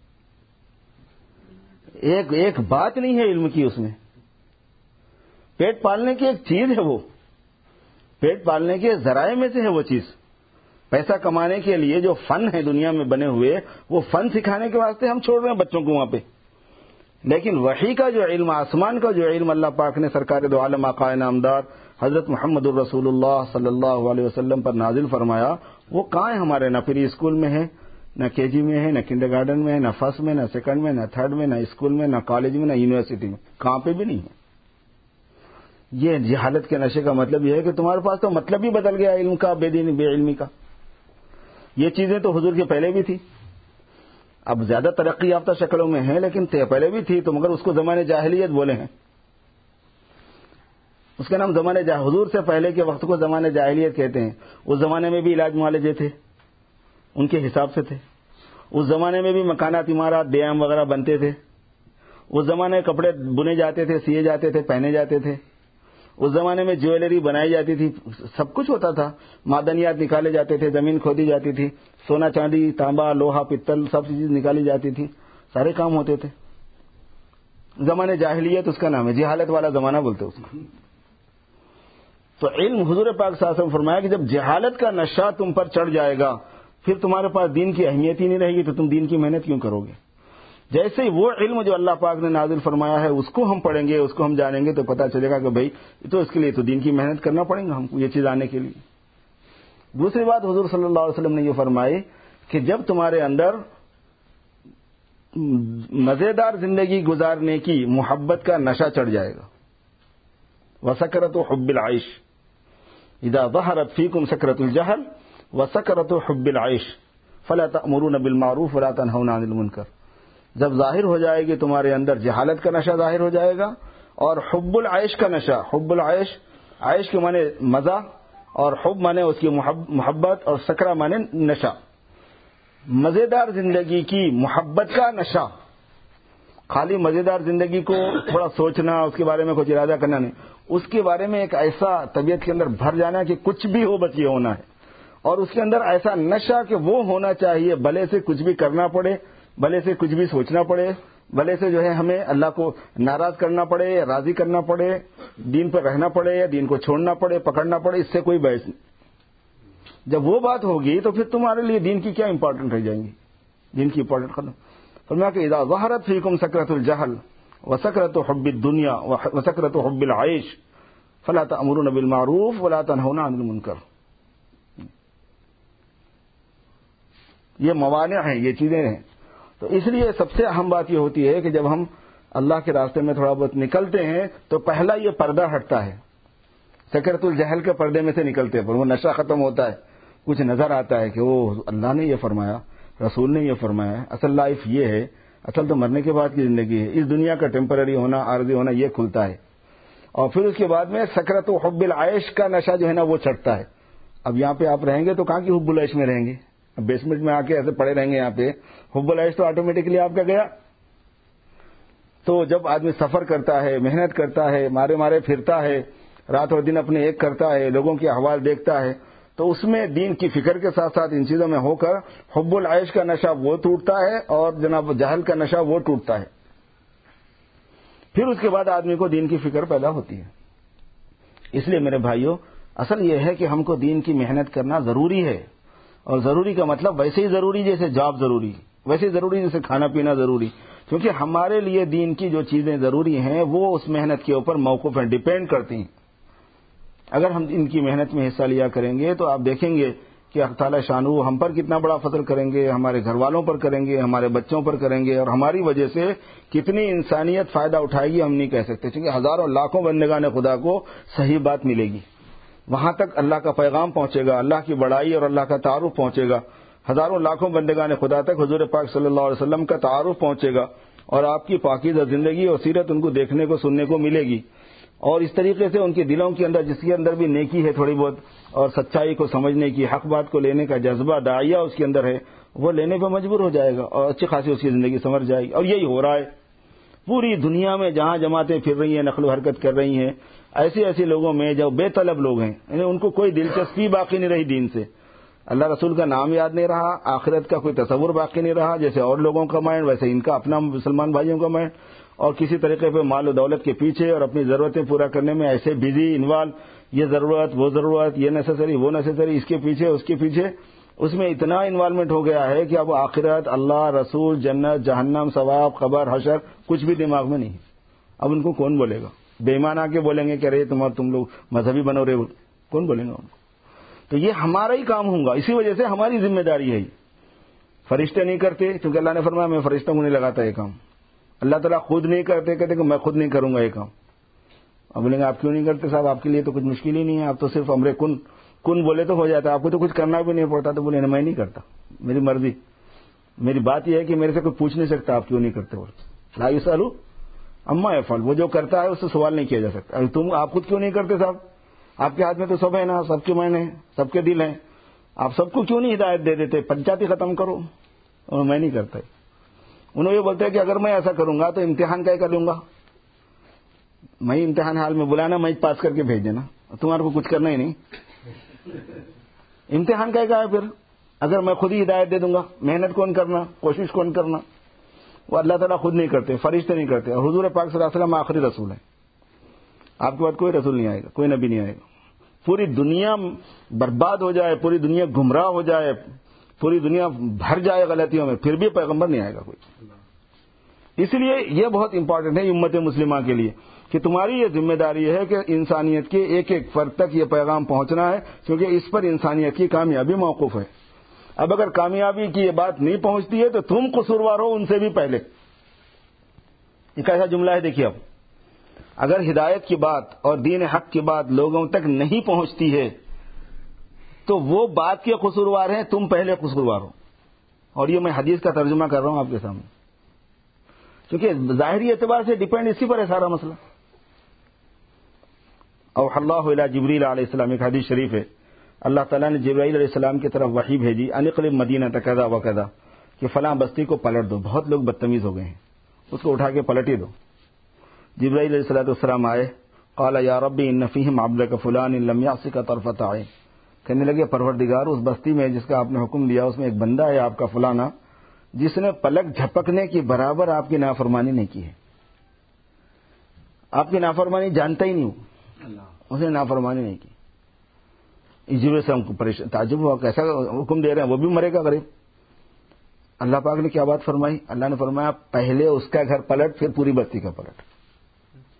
ایک بات نہیں ہے علم کی اس میں. پیٹ پالنے کی ایک چیز ہے, وہ پیٹ پالنے کے ذرائع میں سے ہے وہ چیز. پیسہ کمانے کے لیے جو فن ہے دنیا میں بنے ہوئے, وہ فن سکھانے کے واسطے ہم چھوڑ رہے ہیں بچوں کو وہاں پہ. لیکن وحی کا جو علم, آسمان کا جو علم اللہ پاک نے سرکار دو عالم آقائے نامدار حضرت محمد الرسول اللہ صلی اللہ علیہ وسلم پر نازل فرمایا, وہ کہاں ہے ہمارے؟ نہ پری اسکول میں ہے, نہ کے جی میں ہے, نہ کنڈر گارڈن میں ہے, نہ فرسٹ میں, نہ سیکنڈ میں, نہ تھرڈ میں, نہ اسکول میں, نہ کالج میں, نہ یونیورسٹی میں, کہاں پہ بھی نہیں ہے. یہ جہالت کے نشے کا مطلب یہ ہے کہ تمہارے پاس تو مطلب ہی بدل گیا علم کا, بے علمی کا. یہ چیزیں تو حضور کے پہلے بھی تھی, اب زیادہ ترقی یافتہ شکلوں میں ہیں, لیکن پہلے بھی تھی تو مگر اس کو زمانے جاہلیت بولے ہیں. اس کا نام زمانے حضور سے پہلے کے وقت کو زمانے جاہلیت کہتے ہیں. اس زمانے میں بھی علاج معالجے تھے, ان کے حساب سے تھے. اس زمانے میں بھی مکانات, عمارات, ڈیم وغیرہ بنتے تھے. اس زمانے میں کپڑے بنے جاتے تھے, سیے جاتے تھے, پہنے جاتے تھے. اس زمانے میں جیولری بنائی جاتی تھی, سب کچھ ہوتا تھا. معدنیات نکالے جاتے تھے, زمین کھودی جاتی تھی, سونا چاندی تانبا لوہا پتل سب چیز نکالی جاتی تھی, سارے کام ہوتے تھے. زمانے جاہلیت اس کا نام ہے, جہالت والا زمانہ بولتے اس کو. تو علم حضور پاک صلی اللہ علیہ وسلم فرمایا کہ جب جہالت کا نشہ تم پر چڑھ جائے گا, پھر تمہارے پاس دین کی اہمیت ہی نہیں رہے گی, تو تم دین کی محنت کیوں کرو گے؟ جیسے وہ علم جو اللہ پاک نے نازل فرمایا ہے اس کو ہم پڑھیں گے, اس کو ہم جانیں گے, تو پتہ چلے گا کہ بھائی تو اس کے لیے تو دین کی محنت کرنا پڑے گا ہم کو یہ چیز آنے کے لیے. دوسری بات حضور صلی اللہ علیہ وسلم نے یہ فرمائی کہ جب تمہارے اندر مزیدار زندگی گزارنے کی محبت کا نشہ چڑھ جائے گا, وسکرت حب العیش اذا ظہرت فیکم سکرت الجہل وسکرت حب العیش فلا تأمرون بالمعروف ولا تنہون عن المنکر. جب ظاہر ہو جائے گی تمہارے اندر جہالت کا نشہ ظاہر ہو جائے گا, اور حب العیش کا نشہ. حب العیش, عیش کے معنی مزہ, اور حب معنی اس کی محبت, اور سکرہ معنی نشہ. مزیدار زندگی کی محبت کا نشہ. خالی مزیدار زندگی کو تھوڑا سوچنا, اس کے بارے میں کچھ ارادہ کرنا نہیں, اس کے بارے میں ایک ایسا طبیعت کے اندر بھر جانا کہ کچھ بھی ہو بس یہ ہونا ہے. اور اس کے اندر ایسا نشہ کہ وہ ہونا چاہیے, بھلے سے کچھ بھی کرنا پڑے, بھلے سے کچھ بھی سوچنا پڑے, بھلے سے جو ہے ہمیں اللہ کو ناراض کرنا پڑے یا راضی کرنا پڑے, دین پر رہنا پڑے یا دین کو چھوڑنا پڑے, پکڑنا پڑے, اس سے کوئی بحث نہیں. جب وہ بات ہوگی تو پھر تمہارے لیے دین کی کیا امپورٹنٹ رہ جائیں گی؟ دین کی امپورٹنٹ ختم. فرمایا کہ اذا ظہرت فیکم سکرۃ الجہل وسکرۃ حب الدنیا وسکرۃ حب العیش فلا تأمرون بالمعروف ولا تنہون عن المنکر. یہ موانع ہیں، یہ چیزیں ہیں. تو اس لیے سب سے اہم بات یہ ہوتی ہے کہ جب ہم اللہ کے راستے میں تھوڑا بہت نکلتے ہیں تو پہلا یہ پردہ ہٹتا ہے. سکرۃ الجہل کے پردے میں سے نکلتے ہیں، پر وہ نشہ ختم ہوتا ہے، کچھ نظر آتا ہے کہ وہ اللہ نے یہ فرمایا، رسول نے یہ فرمایا، اصل لائف یہ ہے، اصل تو مرنے کے بعد کی زندگی ہے. اس دنیا کا ٹیمپرری ہونا، عارضی ہونا یہ کھلتا ہے. اور پھر اس کے بعد میں سکرت و حب العیش کا نشہ جو ہے نا وہ چڑھتا ہے. اب یہاں پہ آپ رہیں گے تو کہاں کی حب العیش میں رہیں گے؟ اب بیسمنٹ میں آ کے ایسے پڑے رہیں گے یہاں پہ، حب العیش تو آٹومیٹکلی آپ کا گیا. تو جب آدمی سفر کرتا ہے، محنت کرتا ہے، مارے مارے پھرتا ہے، رات اور دن اپنے ایک کرتا ہے، لوگوں کے احوال دیکھتا ہے، تو اس میں دین کی فکر کے ساتھ ساتھ ان چیزوں میں ہو کر حب العیش کا نشہ وہ ٹوٹتا ہے اور جناب جہل کا نشہ وہ ٹوٹتا ہے. پھر اس کے بعد آدمی کو دین کی فکر پیدا ہوتی ہے. اس لیے میرے بھائیوں، اصل یہ ہے کہ ہم کو دین کی محنت کرنا ضروری ہے. اور ضروری کا مطلب ویسے ہی ضروری جیسے جاب ضروری، ویسے ہی ضروری جیسے کھانا پینا ضروری. کیونکہ ہمارے لیے دین کی جو چیزیں ضروری ہیں وہ اس محنت کے اوپر موقوف ہیں، ڈیپینڈ کرتی ہیں. اگر ہم ان کی محنت میں حصہ لیا کریں گے تو آپ دیکھیں گے کہ اللہ تعالیٰ شانہ ہم پر کتنا بڑا فضل کریں گے، ہمارے گھر والوں پر کریں گے، ہمارے بچوں پر کریں گے، اور ہماری وجہ سے کتنی انسانیت فائدہ اٹھائے گی ہم نہیں کہہ سکتے. کیونکہ ہزاروں لاکھوں بندگان خدا کو صحیح بات ملے گی، وہاں تک اللہ کا پیغام پہنچے گا، اللہ کی بڑائی اور اللہ کا تعارف پہنچے گا. ہزاروں لاکھوں بندگان خدا تک حضور پاک صلی اللہ علیہ وسلم کا تعارف پہنچے گا، اور آپ کی پاکیزہ زندگی اور سیرت ان کو دیکھنے کو سننے کو ملے گی. اور اس طریقے سے ان کے دلوں کے اندر، جس کے اندر بھی نیکی ہے تھوڑی بہت اور سچائی کو سمجھنے کی، حق بات کو لینے کا جذبہ، داعیہ اس کے اندر ہے، وہ لینے پہ مجبور ہو جائے گا اور اچھی خاصی اس کی زندگی سنور جائے گی. اور یہی ہو رہا ہے پوری دنیا میں، جہاں جماعتیں پھر رہی ہیں، نقل و حرکت کر رہی ہیں، ایسے لوگوں میں جو بے طلب لوگ ہیں، یعنی ان کو کوئی دلچسپی باقی نہیں رہی دین سے. اللہ رسول کا نام یاد نہیں رہا، آخرت کا کوئی تصور باقی نہیں رہا. جیسے اور لوگوں کا مائنڈ ویسے ان کا اپنا مسلمان بھائیوں کا مائنڈ، اور کسی طریقے پہ مال و دولت کے پیچھے اور اپنی ضرورتیں پورا کرنے میں ایسے بزی انوالو، یہ ضرورت وہ ضرورت، یہ نیسیسری وہ نیسیسری، اس کے پیچھے اس کے پیچھے، اس میں اتنا انوالومنٹ ہو گیا ہے کہ اب آخرت، اللہ، رسول، جنت، جہنم، ثواب، قبر، حشر کچھ بھی دماغ میں نہیں. اب ان کو کون بولے گا؟ بے ایمان آ کے بولیں گے کہ ارے تم لوگ مذہبی بنو رہے ہو، کون بولیں گا ان کو؟ تو یہ ہمارا ہی کام ہوگا، اسی وجہ سے ہماری ذمہ داری ہے. فرشتے نہیں کرتے کیونکہ اللہ نے فرمایا میں فرشتوں کو نہیں لگاتا یہ کام. اللہ تعالیٰ خود نہیں کرتے، کہتے کہ میں خود نہیں کروں گا یہ کام. اب بولیں گے آپ کیوں نہیں کرتے صاحب؟ آپ کے لیے تو کچھ مشکل ہی نہیں ہے، آپ تو صرف امر کن بولے تو ہو جاتا ہے، آپ کو تو کچھ کرنا بھی نہیں پڑتا. تو بولے میں نہیں کرتا، میری مرضی، میری بات یہ ہے کہ میرے سے کوئی پوچھ نہیں سکتا آپ کیوں نہیں کرتے. لا یسألوا عما یفعل، وہ جو کرتا ہے اس سے سوال نہیں کیا جا سکتا. آپ خود کیوں نہیں کرتے صاحب؟ آپ کے ہاتھ میں تو سب ہے نا، سب کے مائن ہیں، سب کے دل ہیں، آپ سب کو کیوں نہیں ہدایت دے دیتے؟ پنچایتی ختم کرو. اور میں نہیں کرتا. انہوں یہ بولتے ہیں کہ اگر میں ایسا کروں گا تو امتحان کیا لوں گا؟ میں امتحان حال میں بلانا، میں پاس کر کے بھیج دینا، تمہارے کو کچھ کرنا ہی نہیں. امتحان کیا ہے پھر؟ اگر میں خود ہی ہدایت دے دوں گا، محنت کون کرنا، کوشش کون کرنا؟ وہ اللہ تعالیٰ خود نہیں کرتے، فرشتے نہیں کرتے. اور حضور پاک صلی اللہ علیہ وسلم آخری رسول ہے. آپ کے بعد کوئی رسول نہیں آئے گا، کوئی نبی نہیں آئے گا. پوری دنیا برباد ہو جائے، پوری دنیا گمراہ ہو جائے، پوری دنیا بھر جائے غلطیوں میں، پھر بھی پیغمبر نہیں آئے گا کوئی. اس لیے یہ بہت امپورٹنٹ ہے امت مسلمہ کے لیے کہ تمہاری یہ ذمہ داری ہے کہ انسانیت کے ایک ایک فرد تک یہ پیغام پہنچنا ہے، کیونکہ اس پر انسانیت کی کامیابی موقوف ہے. اب اگر کامیابی کی یہ بات نہیں پہنچتی ہے تو تم قصوروار ہو ان سے بھی پہلے. ایک ایسا جملہ ہے، دیکھیے اب اگر ہدایت کی بات اور دین حق کی بات لوگوں تک نہیں پہنچتی ہے تو وہ بات کے قصوروار ہیں، تم پہلے قصوروار ہو. اور یہ میں حدیث کا ترجمہ کر رہا ہوں آپ کے سامنے، کیونکہ ظاہری اعتبار سے ڈیپینڈ اسی پر ہے سارا مسئلہ. اوحی اللہ الی جبریل علیہ السلام، ایک حدیث شریف ہے، اللہ تعالیٰ نے جبرائیل علیہ السلام کی طرف وحی بھیجی، ان اقلب مدینہ کذا و کذا، کہ فلاں بستی کو پلٹ دو، بہت لوگ بدتمیز ہو گئے ہیں، اس کو اٹھا کے پلٹ ہی دو. جبرائیل علیہ السلام آئے، قال یا ربی ان فیہم عبدک فلان لم یعصک طرفۃ عین، کہنے لگے پروردگار اس بستی میں جس کا آپ نے حکم دیا اس میں ایک بندہ ہے آپ کا فلانا جس نے پلک جھپکنے کی برابر آپ کی نافرمانی نہیں کی ہے. آپ کی نافرمانی جانتا ہی نہیں ہوں، اس نے نافرمانی نہیں کی. اجرے سے ہم کو تعجب ہوا، کیسا حکم دے رہے ہیں، وہ بھی مرے گا غریب. اللہ پاک نے کیا بات فرمائی؟ اللہ نے فرمایا پہلے اس کا گھر پلٹ، پھر پوری بستی کا پلٹ.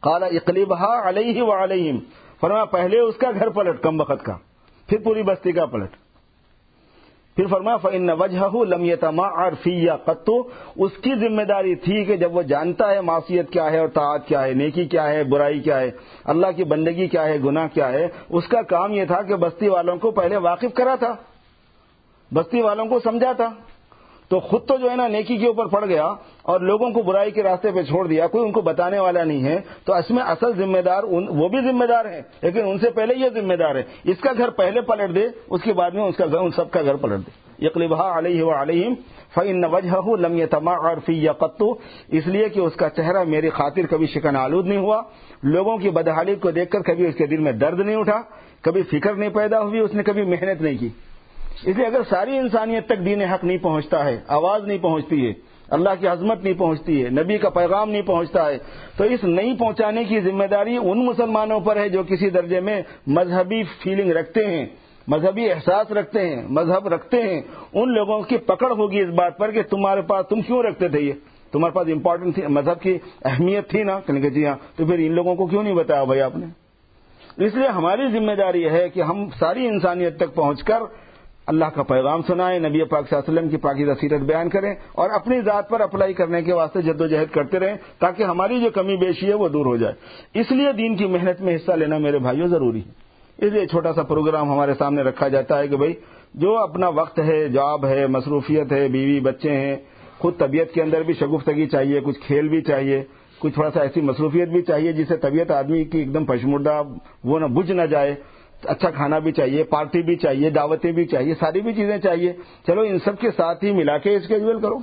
قال اقلبها علیہ وعلیہم، فرمایا پہلے اس کا گھر پلٹ کم وقت کا، پھر پوری بستی کا پلٹ. پھر فرمایا فإن وجهه لم يتمعر في قط، اس کی ذمہ داری تھی کہ جب وہ جانتا ہے معصیت کیا ہے اور طاعت کیا ہے، نیکی کیا ہے، برائی کیا ہے، اللہ کی بندگی کیا ہے، گناہ کیا ہے، اس کا کام یہ تھا کہ بستی والوں کو پہلے واقف کرا تھا، بستی والوں کو سمجھا تھا. تو خود تو جو ہے نا نیکی کے اوپر پڑ گیا اور لوگوں کو برائی کے راستے پہ چھوڑ دیا، کوئی ان کو بتانے والا نہیں ہے. تو اس میں اصل ذمہ دار وہ بھی ذمہ دار ہیں، لیکن ان سے پہلے یہ ذمہ دار ہے. اس کا گھر پہلے پلٹ دے، اس کے بعد میں اس کا ان سب کا گھر پلٹ دے. یقلبها علیہ وعلیہم فإن وجهه لم يتمعر في قط، اس لیے کہ اس کا چہرہ میری خاطر کبھی شکن آلود نہیں ہوا، لوگوں کی بدحالی کو دیکھ کر کبھی اس کے دل میں درد نہیں اٹھا، کبھی فکر نہیں پیدا ہوئی، اس نے کبھی محنت نہیں کی. اس لیے اگر ساری انسانیت تک دین حق نہیں پہنچتا ہے، آواز نہیں پہنچتی ہے، اللہ کی عظمت نہیں پہنچتی ہے، نبی کا پیغام نہیں پہنچتا ہے، تو اس نہیں پہنچانے کی ذمہ داری ان مسلمانوں پر ہے جو کسی درجے میں مذہبی فیلنگ رکھتے ہیں، مذہبی احساس رکھتے ہیں، مذہب رکھتے ہیں. ان لوگوں کی پکڑ ہوگی اس بات پر کہ تمہارے پاس تم کیوں رکھتے تھے، یہ تمہارے پاس امپورٹنٹ تھی، مذہب کی اہمیت تھی نا، کہ جی ہاں، تو پھر ان لوگوں کو کیوں نہیں بتایا بھائی آپ نے. اس لیے ہماری ذمہ داری ہے کہ ہم ساری انسانیت تک پہنچ کر اللہ کا پیغام سنائیں، نبی پاک صلی اللہ علیہ وسلم کی پاکیزہ سیرت بیان کریں اور اپنی ذات پر اپلائی کرنے کے واسطے جدوجہد کرتے رہیں تاکہ ہماری جو کمی بیشی ہے وہ دور ہو جائے. اس لیے دین کی محنت میں حصہ لینا میرے بھائیوں ضروری ہے. اس لیے چھوٹا سا پروگرام ہمارے سامنے رکھا جاتا ہے کہ بھائی جو اپنا وقت ہے، جاب ہے، مصروفیت ہے، بیوی بچے ہیں، خود طبیعت کے اندر بھی شگفتگی چاہیے، کچھ کھیل بھی چاہیے، کچھ تھوڑا سا ایسی مصروفیت بھی چاہیے جس سے طبیعت آدمی کی ایک دم پشمردہ وہ نہ بجھ نہ جائے. اچھا کھانا بھی چاہیے، پارٹی بھی چاہیے، دعوتیں بھی چاہیے، ساری بھی چیزیں چاہیے. چلو ان سب کے ساتھ ہی ملا کے اسکیجول کرو.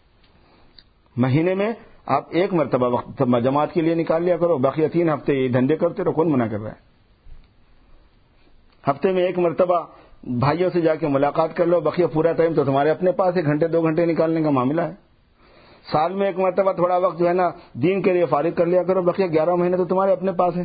مہینے میں آپ ایک مرتبہ وقت جماعت کے لیے نکال لیا کرو، باقی 3 ہفتے یہ دھندے کرتے رہو، کون منع کر رہا ہے. ہفتے میں ایک مرتبہ بھائیوں سے جا کے ملاقات کر لو، بقیہ پورا ٹائم تو تمہارے اپنے پاس ہے، گھنٹے 2 گھنٹے نکالنے کا معاملہ ہے. سال میں ایک مرتبہ تھوڑا وقت جو ہے نا دین کے لیے فارغ کر لیا کرو، بقیہ 11 مہینے تو تمہارے اپنے پاس ہے.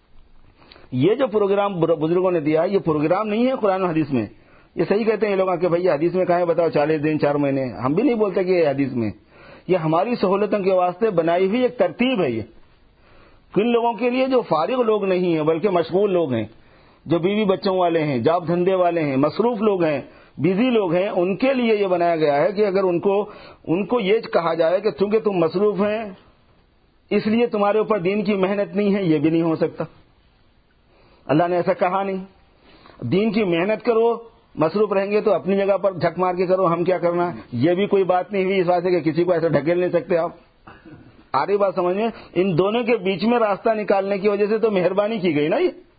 یہ جو پروگرام بزرگوں نے دیا یہ پروگرام نہیں ہے قرآن و حدیث میں. یہ صحیح کہتے ہیں یہ لوگ کہ بھائی حدیث میں کہاں ہے بتاؤ 40 دن 4 مہینے، ہم بھی نہیں بولتے کہ یہ حدیث میں، یہ ہماری سہولتوں کے واسطے بنائی ہوئی ایک ترتیب ہے. یہ کن لوگوں کے لیے جو فارغ لوگ نہیں ہیں بلکہ مشغول لوگ ہیں، جو بیوی بچوں والے ہیں، جاب دھندے والے ہیں، مصروف لوگ ہیں، بزی لوگ ہیں، ان کے لیے یہ بنایا گیا ہے کہ اگر ان کو یہ کہا جائے کہ چونکہ تم مصروف ہیں اس لیے تمہارے اوپر دین کی محنت نہیں ہے، یہ بھی نہیں ہو سکتا. اللہ نے ایسا کہا نہیں. دین کی محنت کرو، مصروف رہیں گے تو اپنی جگہ پر جھک مار کے کرو، ہم کیا کرنا، یہ بھی کوئی بات نہیں ہوئی اس واسطے کہ کسی کو ایسا ڈھکیل نہیں سکتے آپ. آ رہی بات سمجھ میں؟ ان دونوں کے بیچ میں راستہ نکالنے کی وجہ سے تو مہربانی کی گئی نا.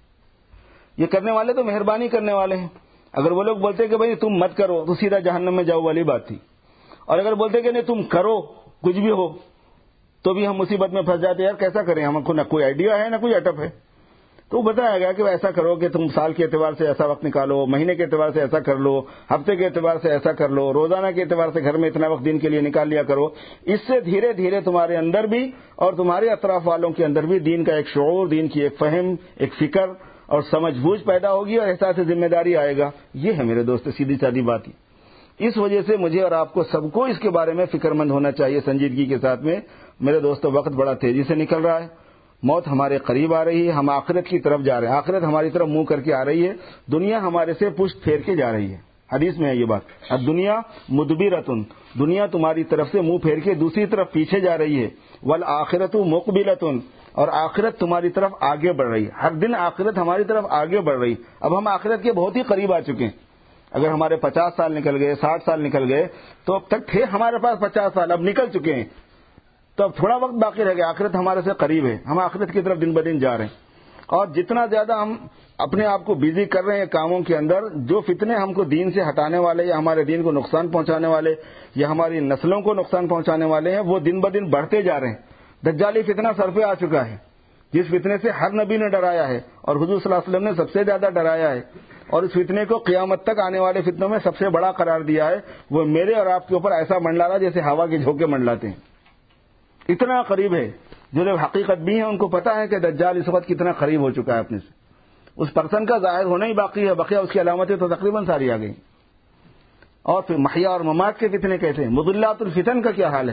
یہ کرنے والے تو مہربانی کرنے والے ہیں. اگر وہ لوگ بولتے کہ بھائی تم مت کرو تو سیدھا جہنم میں جاؤ والی بات تھی، اور اگر بولتے کہ نہیں تم کرو کچھ بھی ہو تو بھی ہم مصیبت میں پھنس جاتے. یار کیسا کریں، ہم کو نہ کوئی آئیڈیا ہے نہ کوئی اٹپ ہے. تو بتایا گیا کہ ایسا کرو کہ تم سال کے اعتبار سے ایسا وقت نکالو، مہینے کے اعتبار سے ایسا کر لو، ہفتے کے اعتبار سے ایسا کر لو، روزانہ کے اعتبار سے گھر میں اتنا وقت دین کے لیے نکال لیا کرو. اس سے دھیرے دھیرے تمہارے اندر بھی اور تمہارے اطراف والوں کے اندر بھی دین کا ایک شعور، دین کی ایک فہم، ایک فکر اور سمجھ بوجھ پیدا ہوگی اور احساس ذمہ داری آئے گا. یہ ہے میرے دوست سیدھی سادی بات. اس وجہ سے مجھے اور آپ کو سب کو اس کے بارے میں فکر مند ہونا چاہیے سنجیدگی کے ساتھ میں. میرے دوستو وقت بڑا تیزی سے نکل رہا ہے، موت ہمارے قریب آ رہی ہے، ہم آخرت کی طرف جا رہے ہیں، آخرت ہماری طرف منہ کر کے آ رہی ہے، دنیا ہمارے سے پشت پھیر کے جا رہی ہے. حدیث میں ہے یہ بات، اب دنیا مدبرتن، دنیا تمہاری طرف سے منہ پھیر کے دوسری طرف پیچھے جا رہی ہے. والآخرت مقبلتن، اور آخرت تمہاری طرف آگے بڑھ رہی ہے. ہر دن آخرت ہماری طرف آگے بڑھ رہی. اب ہم آخرت کے بہت ہی قریب آ چکے ہیں. اگر ہمارے 50 سال نکل گئے، 60 سال نکل گئے تو اب تک تھے ہمارے پاس 50 سال، اب نکل چکے ہیں تو اب تھوڑا وقت باقی رہ گیا. آخرت ہمارے سے قریب ہے، ہم آخرت کی طرف دن بدن جا رہے ہیں. اور جتنا زیادہ ہم اپنے آپ کو بیزی کر رہے ہیں کاموں کے اندر، جو فتنے ہم کو دین سے ہٹانے والے یا ہمارے دین کو نقصان پہنچانے والے یا ہماری نسلوں کو نقصان پہنچانے والے ہیں، وہ دن بدن بڑھتے جا رہے ہیں. دجالی فتنہ سر پہ آ چکا ہے، جس فتنے سے ہر نبی نے ڈرایا ہے اور حضور صلی اللہ علیہ وسلم نے سب سے زیادہ ڈرایا ہے، اور اس فتنے کو قیامت تک آنے والے فتنوں میں سب سے بڑا قرار دیا ہے. وہ میرے اور آپ کے اوپر ایسا منڈلا رہا جیسے ہوا کے جھونکے منڈلاتے ہیں. اتنا قریب ہے. جو لوگ حقیقت بھی ہیں ان کو پتا ہے کہ دجال اس وقت کتنا قریب ہو چکا ہے اپنے سے. اس پرسن کا ظاہر ہونا ہی باقی ہے، بقیہ اس کی علامتیں تو تقریباً ساری آ گئی. اور پھر محیا اور ممات کے فتنے کیسے ہیں، مضلات الفتن کا کیا حال ہے.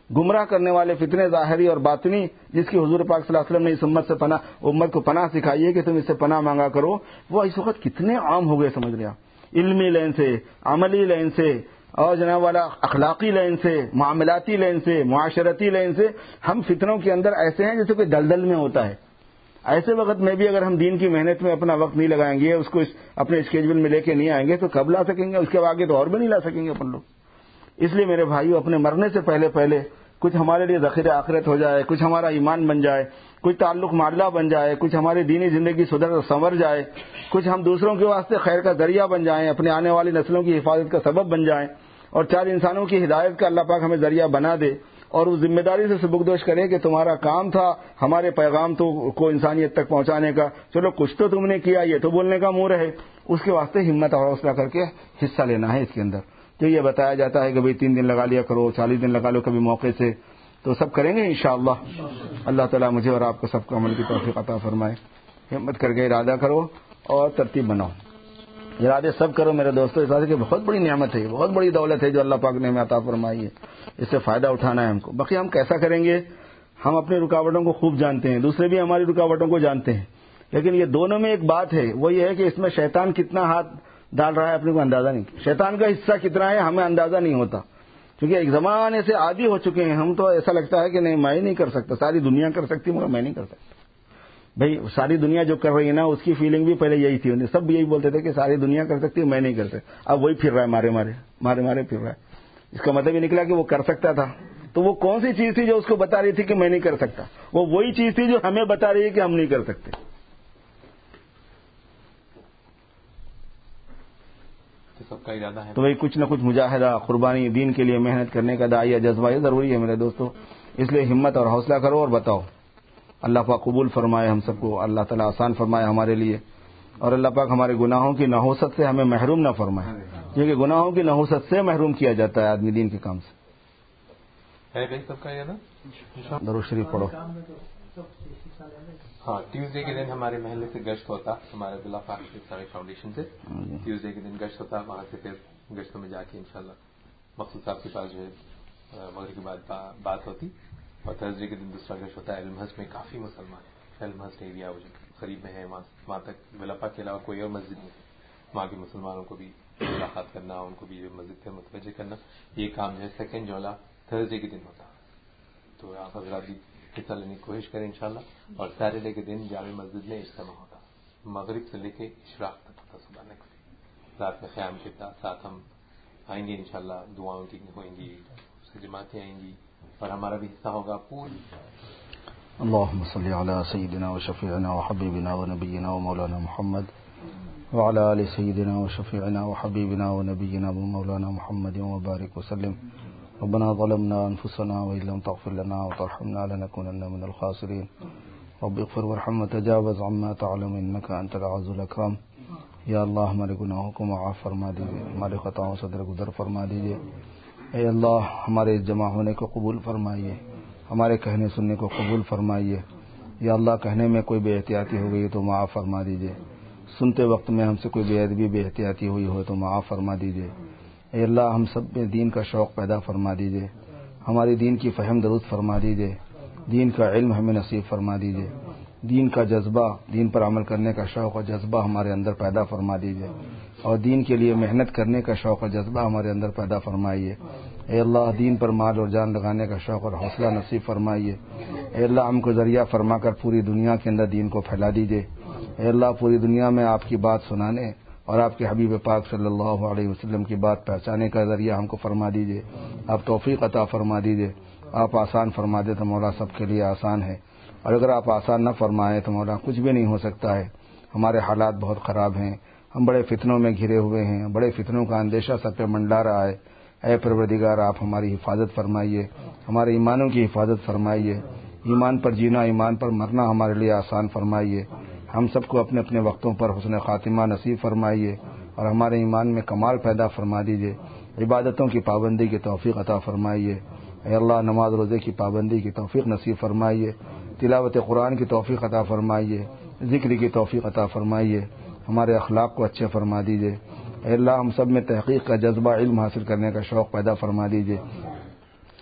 گمراہ کرنے والے فتنے ظاہری اور باطنی، جس کی حضور پاک صلی اللہ علیہ وسلم نے اس امت کو پناہ سکھائی ہے کہ تم اس سے پناہ مانگا کرو، وہ اس وقت کتنے عام ہو گئے، سمجھ رہے آپ، علمی لین سے، عملی لین سے، اور جناب والا اخلاقی لین سے، معاملاتی لین سے، معاشرتی لین سے ہم فتنوں کے اندر ایسے ہیں جیسے کوئی دلدل میں ہوتا ہے۔ ایسے وقت میں بھی اگر ہم دین کی محنت میں اپنا وقت نہیں لگائیں گے، اس کو اپنے اسکیجول میں لے کے نہیں آئیں گے تو کب لا سکیں گے؟ اس کے آگے تو اور بھی نہیں لا سکیں گے اپن لوگ۔ اس لیے میرے بھائیو، اپنے مرنے سے پہلے کچھ ہمارے لیے ذخیرہ آخرت ہو جائے، کچھ ہمارا ایمان بن جائے، کچھ تعلق معلہ بن جائے، کچھ ہماری دینی زندگی سدھر اور سنور جائے، کچھ ہم دوسروں کے واسطے خیر کا ذریعہ بن جائیں، اپنے آنے والی نسلوں کی حفاظت کا سبب بن جائیں، اور 4 انسانوں کی ہدایت کا اللہ پاک ہمیں ذریعہ بنا دے، اور اس ذمہ داری سے سبکدوش کرے کہ تمہارا کام تھا ہمارے پیغام کو انسانیت تک پہنچانے کا، چلو کچھ تو تم نے کیا، یہ تو بولنے کا منہ رہے، اس کے واسطے ہمت اور حوصلہ کر کے حصہ لینا ہے اس کے اندر۔ جو یہ بتایا جاتا ہے کہ بھئی 3 دن لگا لیا کرو، 40 دن لگا لو کبھی موقع سے، تو سب کریں گے انشاءاللہ۔ اللہ تعالیٰ مجھے اور آپ کو سب کو عمل کی توفیق عطا فرمائے۔ ہمت کر کے ارادہ کرو اور ترتیب بناؤ، ارادے سب کرو میرے دوستو، اس واسطے کہ بہت بڑی نعمت ہے، بہت بڑی دولت ہے جو اللہ پاک نے ہمیں عطا فرمائی ہے، اس سے فائدہ اٹھانا ہے ہم کو۔ باقی ہم کیسا کریں گے، ہم اپنی رکاوٹوں کو خوب جانتے ہیں، دوسرے بھی ہماری رکاوٹوں کو جانتے ہیں، لیکن یہ دونوں میں ایک بات ہے، وہ یہ ہے کہ اس میں شیطان کتنا ہاتھ ڈال رہا ہے اپنے کو اندازہ نہیں، شیطان کا حصہ کتنا ہے ہمیں اندازہ نہیں ہوتا، کیونکہ ایک زمانے سے عادی ہو چکے ہیں ہم، تو ایسا لگتا ہے کہ نہیں میں ہی نہیں کر سکتا، ساری دنیا کر سکتی مگر میں نہیں کر سکتا۔ بھئی ساری دنیا جو کر رہی ہے نا، اس کی فیلنگ بھی پہلے یہی تھی، سب یہی بولتے تھے کہ ساری دنیا کر سکتی ہے میں نہیں کر سکتا، اب وہی پھر رہا ہے مارے پھر رہا ہے۔ اس کا مطلب یہ نکلا کہ وہ کر سکتا تھا، تو وہ کون سی چیز تھی جو اس کو بتا رہی تھی کہ میں نہیں کر سکتا؟ وہ وہی چیز تھی جو ہمیں بتا رہی ہے کہ ہم نہیں کر سکتے۔ سب کا ارادہ ہے تو بھئی کچھ نہ کچھ مجاہدہ، قربانی، دین کے لیے محنت کرنے کا داعیہ جذبہ یہ ضروری ہے میرے دوستو، اس لیے ہمت اور حوصلہ کرو اور بتاؤ۔ اللہ پاک قبول فرمائے ہم سب کو، اللہ تعالیٰ آسان فرمائے ہمارے لیے، اور اللہ پاک ہمارے گناہوں کی نحوست سے ہمیں محروم نہ فرمائے، کیونکہ گناہوں کی نحوست سے محروم کیا جاتا ہے آدمی دین کے کام سے۔ سب کا ارادہ، درود شریف پڑھو۔ ہاں، ٹیوزڈے کے دن ہمارے محلے سے گشت ہوتا، ہمارے عبداللہ فاروق اسلامی فاؤنڈیشن سے ٹیوزڈے کے دن گشت ہوتا، وہاں سے پھر گشتوں میں جا کے انشاءاللہ مقصود صاحب کے پاس جو ہے مغرب کے بعد بات ہوتی، اور تھرسڈے کے دن دوسرا گشت ہوتا ہے المحس میں۔ کافی مسلمان ہیں، المحس ایریا وہ جو قریب میں ہے، وہاں تک ولپا کے علاوہ کوئی اور مسجد نہیں ہے، وہاں کے مسلمانوں کو بھی ملاقات کرنا، ان کو بھی مسجد سے متوجہ کرنا، یہ کام جو ہے سیکنڈ جولا تھرسڈے کے دن ہوتا، تو آپ حضرات بھی حصہ لینے کی کوشش کریں انشاءاللہ۔ اور سیٹرڈے کے دن جامع مسجد میں اجتماع ہوتا، مغرب سے لے کے اشراق تک ہوتا، صبح نکلے رات میں قیام کے ساتھ ہم آئیں گے انشاءاللہ، دعاؤں کی ہوئیں گی، اس سے جماعتیں آئیں گی، اور ہمارا بھی حصہ ہوگا پوری۔ اللهم صل على سيدنا وشفيعنا وحبيبنا ونبينا ومولانا محمد وعلى آل سيدنا وشفيعنا وحبيبنا ونبينا ومولانا محمد وبارك وسلم۔ ربنا ظلمنا أنفسنا وإن لم تغفر لنا وترحمنا لنكونن من الخاسرين، رب اغفر وارحم وتجاوز عما تعلم إنك أنت العز الأكرم۔ یا اللہ ہمارے گناہوں کو معاف فرما دیجیے، ہمارے خطاؤں سے درگزر فرما دیجیے۔ اے اللہ ہمارے جمع ہونے کو قبول فرمائیے، ہمارے کہنے سننے کو قبول فرمائیے۔ یا اللہ کہنے میں کوئی بے احتیاطی ہو گئی تو معاف فرما دیجیے، سنتے وقت میں ہم سے کوئی بے ادبی بے احتیاطی ہوئی ہو تو معاف فرما دیجیے۔ اے اللہ ہم سب میں دین کا شوق پیدا فرما دیجیے، ہماری دین کی فہم درست فرما دیجیے، دین کا علم ہمیں نصیب فرما دیجیے، دین کا جذبہ، دین پر عمل کرنے کا شوق اور جذبہ ہمارے اندر پیدا فرما دیجیے، اور دین کے لیے محنت کرنے کا شوق اور جذبہ ہمارے اندر پیدا فرمائیے۔ اے اللہ دین پر مال اور جان لگانے کا شوق اور حوصلہ نصیب فرمائیے۔ اے اللہ ہم کو ذریعہ فرما کر پوری دنیا کے اندر دین کو پھیلا دیجیے۔ اے اللہ پوری دنیا میں آپ کی بات سنانے اور آپ کے حبیب پاک صلی اللہ علیہ وسلم کی بات پہچانے کا ذریعہ ہم کو فرما دیجیے۔ آپ توفیق عطا فرما دیجیے، آپ آسان فرما دے تو مولا سب کے لیے آسان ہے، اور اگر آپ آسان نہ فرمائیں تو مولا کچھ بھی نہیں ہو سکتا ہے۔ ہمارے حالات بہت خراب ہیں، ہم بڑے فتنوں میں گھرے ہوئے ہیں، بڑے فتنوں کا اندیشہ سب پہ منڈلا رہا ہے۔ اے پروردگار آپ ہماری حفاظت فرمائیے، ہمارے ایمانوں کی حفاظت فرمائیے، ایمان پر جینا ایمان پر مرنا ہمارے لیے آسان فرمائیے۔ ہم سب کو اپنے اپنے وقتوں پر حسن خاتمہ نصیب فرمائیے، اور ہمارے ایمان میں کمال پیدا فرما دیجیے۔ عبادتوں کی پابندی کی توفیق عطا فرمائیے۔ اے اللہ نماز روزے کی پابندی کی توفیق نصیب فرمائیے، تلاوت قرآن کی توفیق عطا فرمائیے، ذکر کی توفیق عطا فرمائیے، ہمارے اخلاق کو اچھے فرما دیجیے۔ اے اللہ ہم سب میں تحقیق کا جذبہ، علم حاصل کرنے کا شوق پیدا فرما دیجیے۔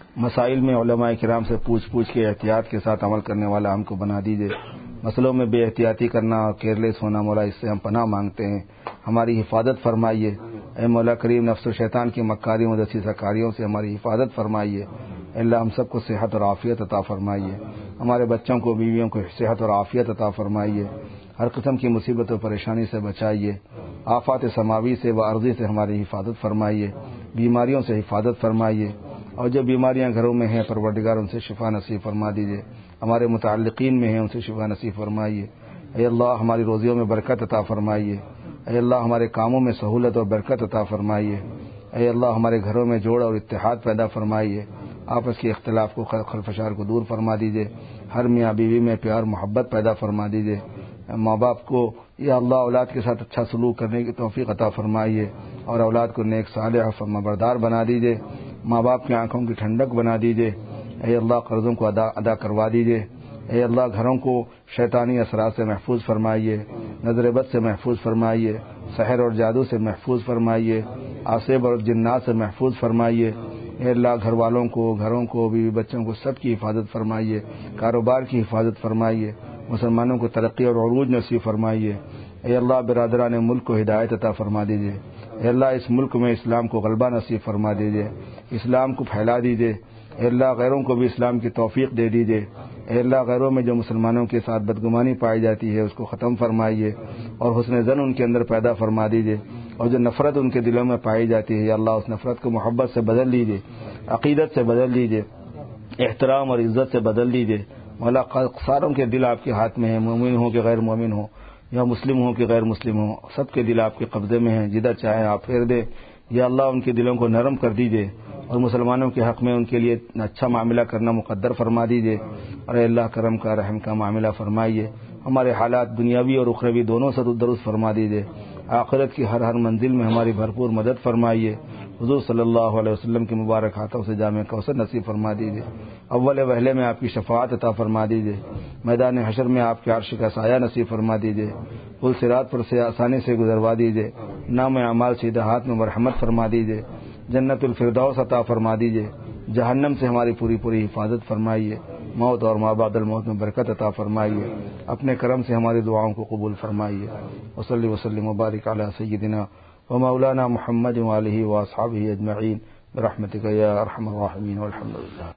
مسائل میں علماء کرام سے پوچھ کے احتیاط کے ساتھ عمل کرنے والا ہم کو بنا دیجیے. مسئلوں میں بے احتیاطی کرنا اور کیئرلیس ہونا مولا اس سے ہم پناہ مانگتے ہیں. ہماری حفاظت فرمائیے اے مولا کریم. نفس و شیطان کی مکاریوں و دسیسہ کاریوں سے ہماری حفاظت فرمائیے. اللہ ہم سب کو صحت اور عافیت عطا فرمائیے. ہمارے بچوں کو بیویوں کو صحت اور عافیت عطا فرمائیے. ہر قسم کی مصیبت و پریشانی سے بچائیے. آفات سماوی سے و عرضی سے ہماری حفاظت فرمائیے. بیماریوں سے حفاظت فرمائیے. اور جو بیماریاں گھروں میں ہیں پروردگار ان سے شفا نصیب فرما دیجیے. ہمارے متعلقین میں ہیں ان سے شفا نصیب فرمائیے. اے اللہ ہماری روزیوں میں برکت عطا فرمائیے. اے اللہ ہمارے کاموں میں سہولت اور برکت عطا فرمائیے. اے اللہ ہمارے گھروں میں جوڑ اور اتحاد پیدا فرمائیے. آپس کے اختلاف کو خلفشار کو دور فرما دیجیے. ہر میاں بیوی میں پیار محبت پیدا فرما دیجیے. ماں باپ کو یا اللہ اولاد کے ساتھ اچھا سلوک کرنے کی توفیق عطا فرمائیے اور اولاد کو نیک صالح فرمانبردار بنا دیجیے. ماں باپ کی آنکھوں کی ٹھنڈک بنا دیجیے. اے اللہ قرضوں کو ادا کروا دیجیے. اے اللہ گھروں کو شیطانی اثرات سے محفوظ فرمائیے. نظر بد سے محفوظ فرمائیے. سحر اور جادو سے محفوظ فرمائیے. آصب اور جنات سے محفوظ فرمائیے. اے اللہ گھروں کو بیوی بچوں کو سب کی حفاظت فرمائیے. کاروبار کی حفاظت فرمائیے. مسلمانوں کو ترقی اور عروج نصیب فرمائیے. اے اللہ برادران ملک کو ہدایت عطا فرما دیجیے. اے اللہ اس ملک میں اسلام کو غلبہ نصیب فرما دیجیے. اسلام کو پھیلا دیجیے. اے اللہ غیروں کو بھی اسلام کی توفیق دے دیجیے. اے اللہ غیروں میں جو مسلمانوں کے ساتھ بدگمانی پائی جاتی ہے اس کو ختم فرمائیے اور حسن ظن ان کے اندر پیدا فرما دیجیے. اور جو نفرت ان کے دلوں میں پائی جاتی ہے یا اللہ اس نفرت کو محبت سے بدل لیجیے. عقیدت سے بدل لیجیے. احترام اور عزت سے بدل لیجیے. مولا ساروں کے دل آپ کے ہاتھ میں ہیں. مومن ہوں کہ غیر مومن ہوں یا مسلم ہوں کہ غیر مسلم ہوں سب کے دل آپ کے قبضے میں ہیں. جدھر چاہیں آپ پھیر دیں. یا اللہ ان کے دلوں کو نرم کر دیجیے اور مسلمانوں کے حق میں ان کے لیے اچھا معاملہ کرنا مقدر فرما دیجیے. اور اے اللہ کرم کا رحم کا معاملہ فرمائیے. ہمارے حالات دنیاوی اور اخروی دونوں سے درست فرما دیجیے. آخرت کی ہر منزل میں ہماری بھرپور مدد فرمائیے. حضور صلی اللہ علیہ وسلم کے مبارک ہاتھوں سے جامع کوثر نصیب فرما دیجیے. اول وہلے میں آپ کی شفاعت عطا فرما دیجیے. میدان حشر میں آپ کے عرش کا سایہ نصیب فرما دیجیے. پل صراط پر سے آسانی سے گزروا دیجیے. نام اعمال سیدھے ہاتھ میں مرحمت فرما دیجیے. جنت الفردوس عطا فرما دیجیے. جہنم سے ہماری پوری حفاظت فرمائیے. موت اور ما بعد الموت میں برکت عطا فرمائیے. اپنے کرم سے ہماری دعاؤں کو قبول فرمائیے. وصلی وسلم وبارک علی سیدنا ومولانا محمد وآلہ واصحابہ اجمعین برحمتک یا ارحم الراحمین والحمد للہ.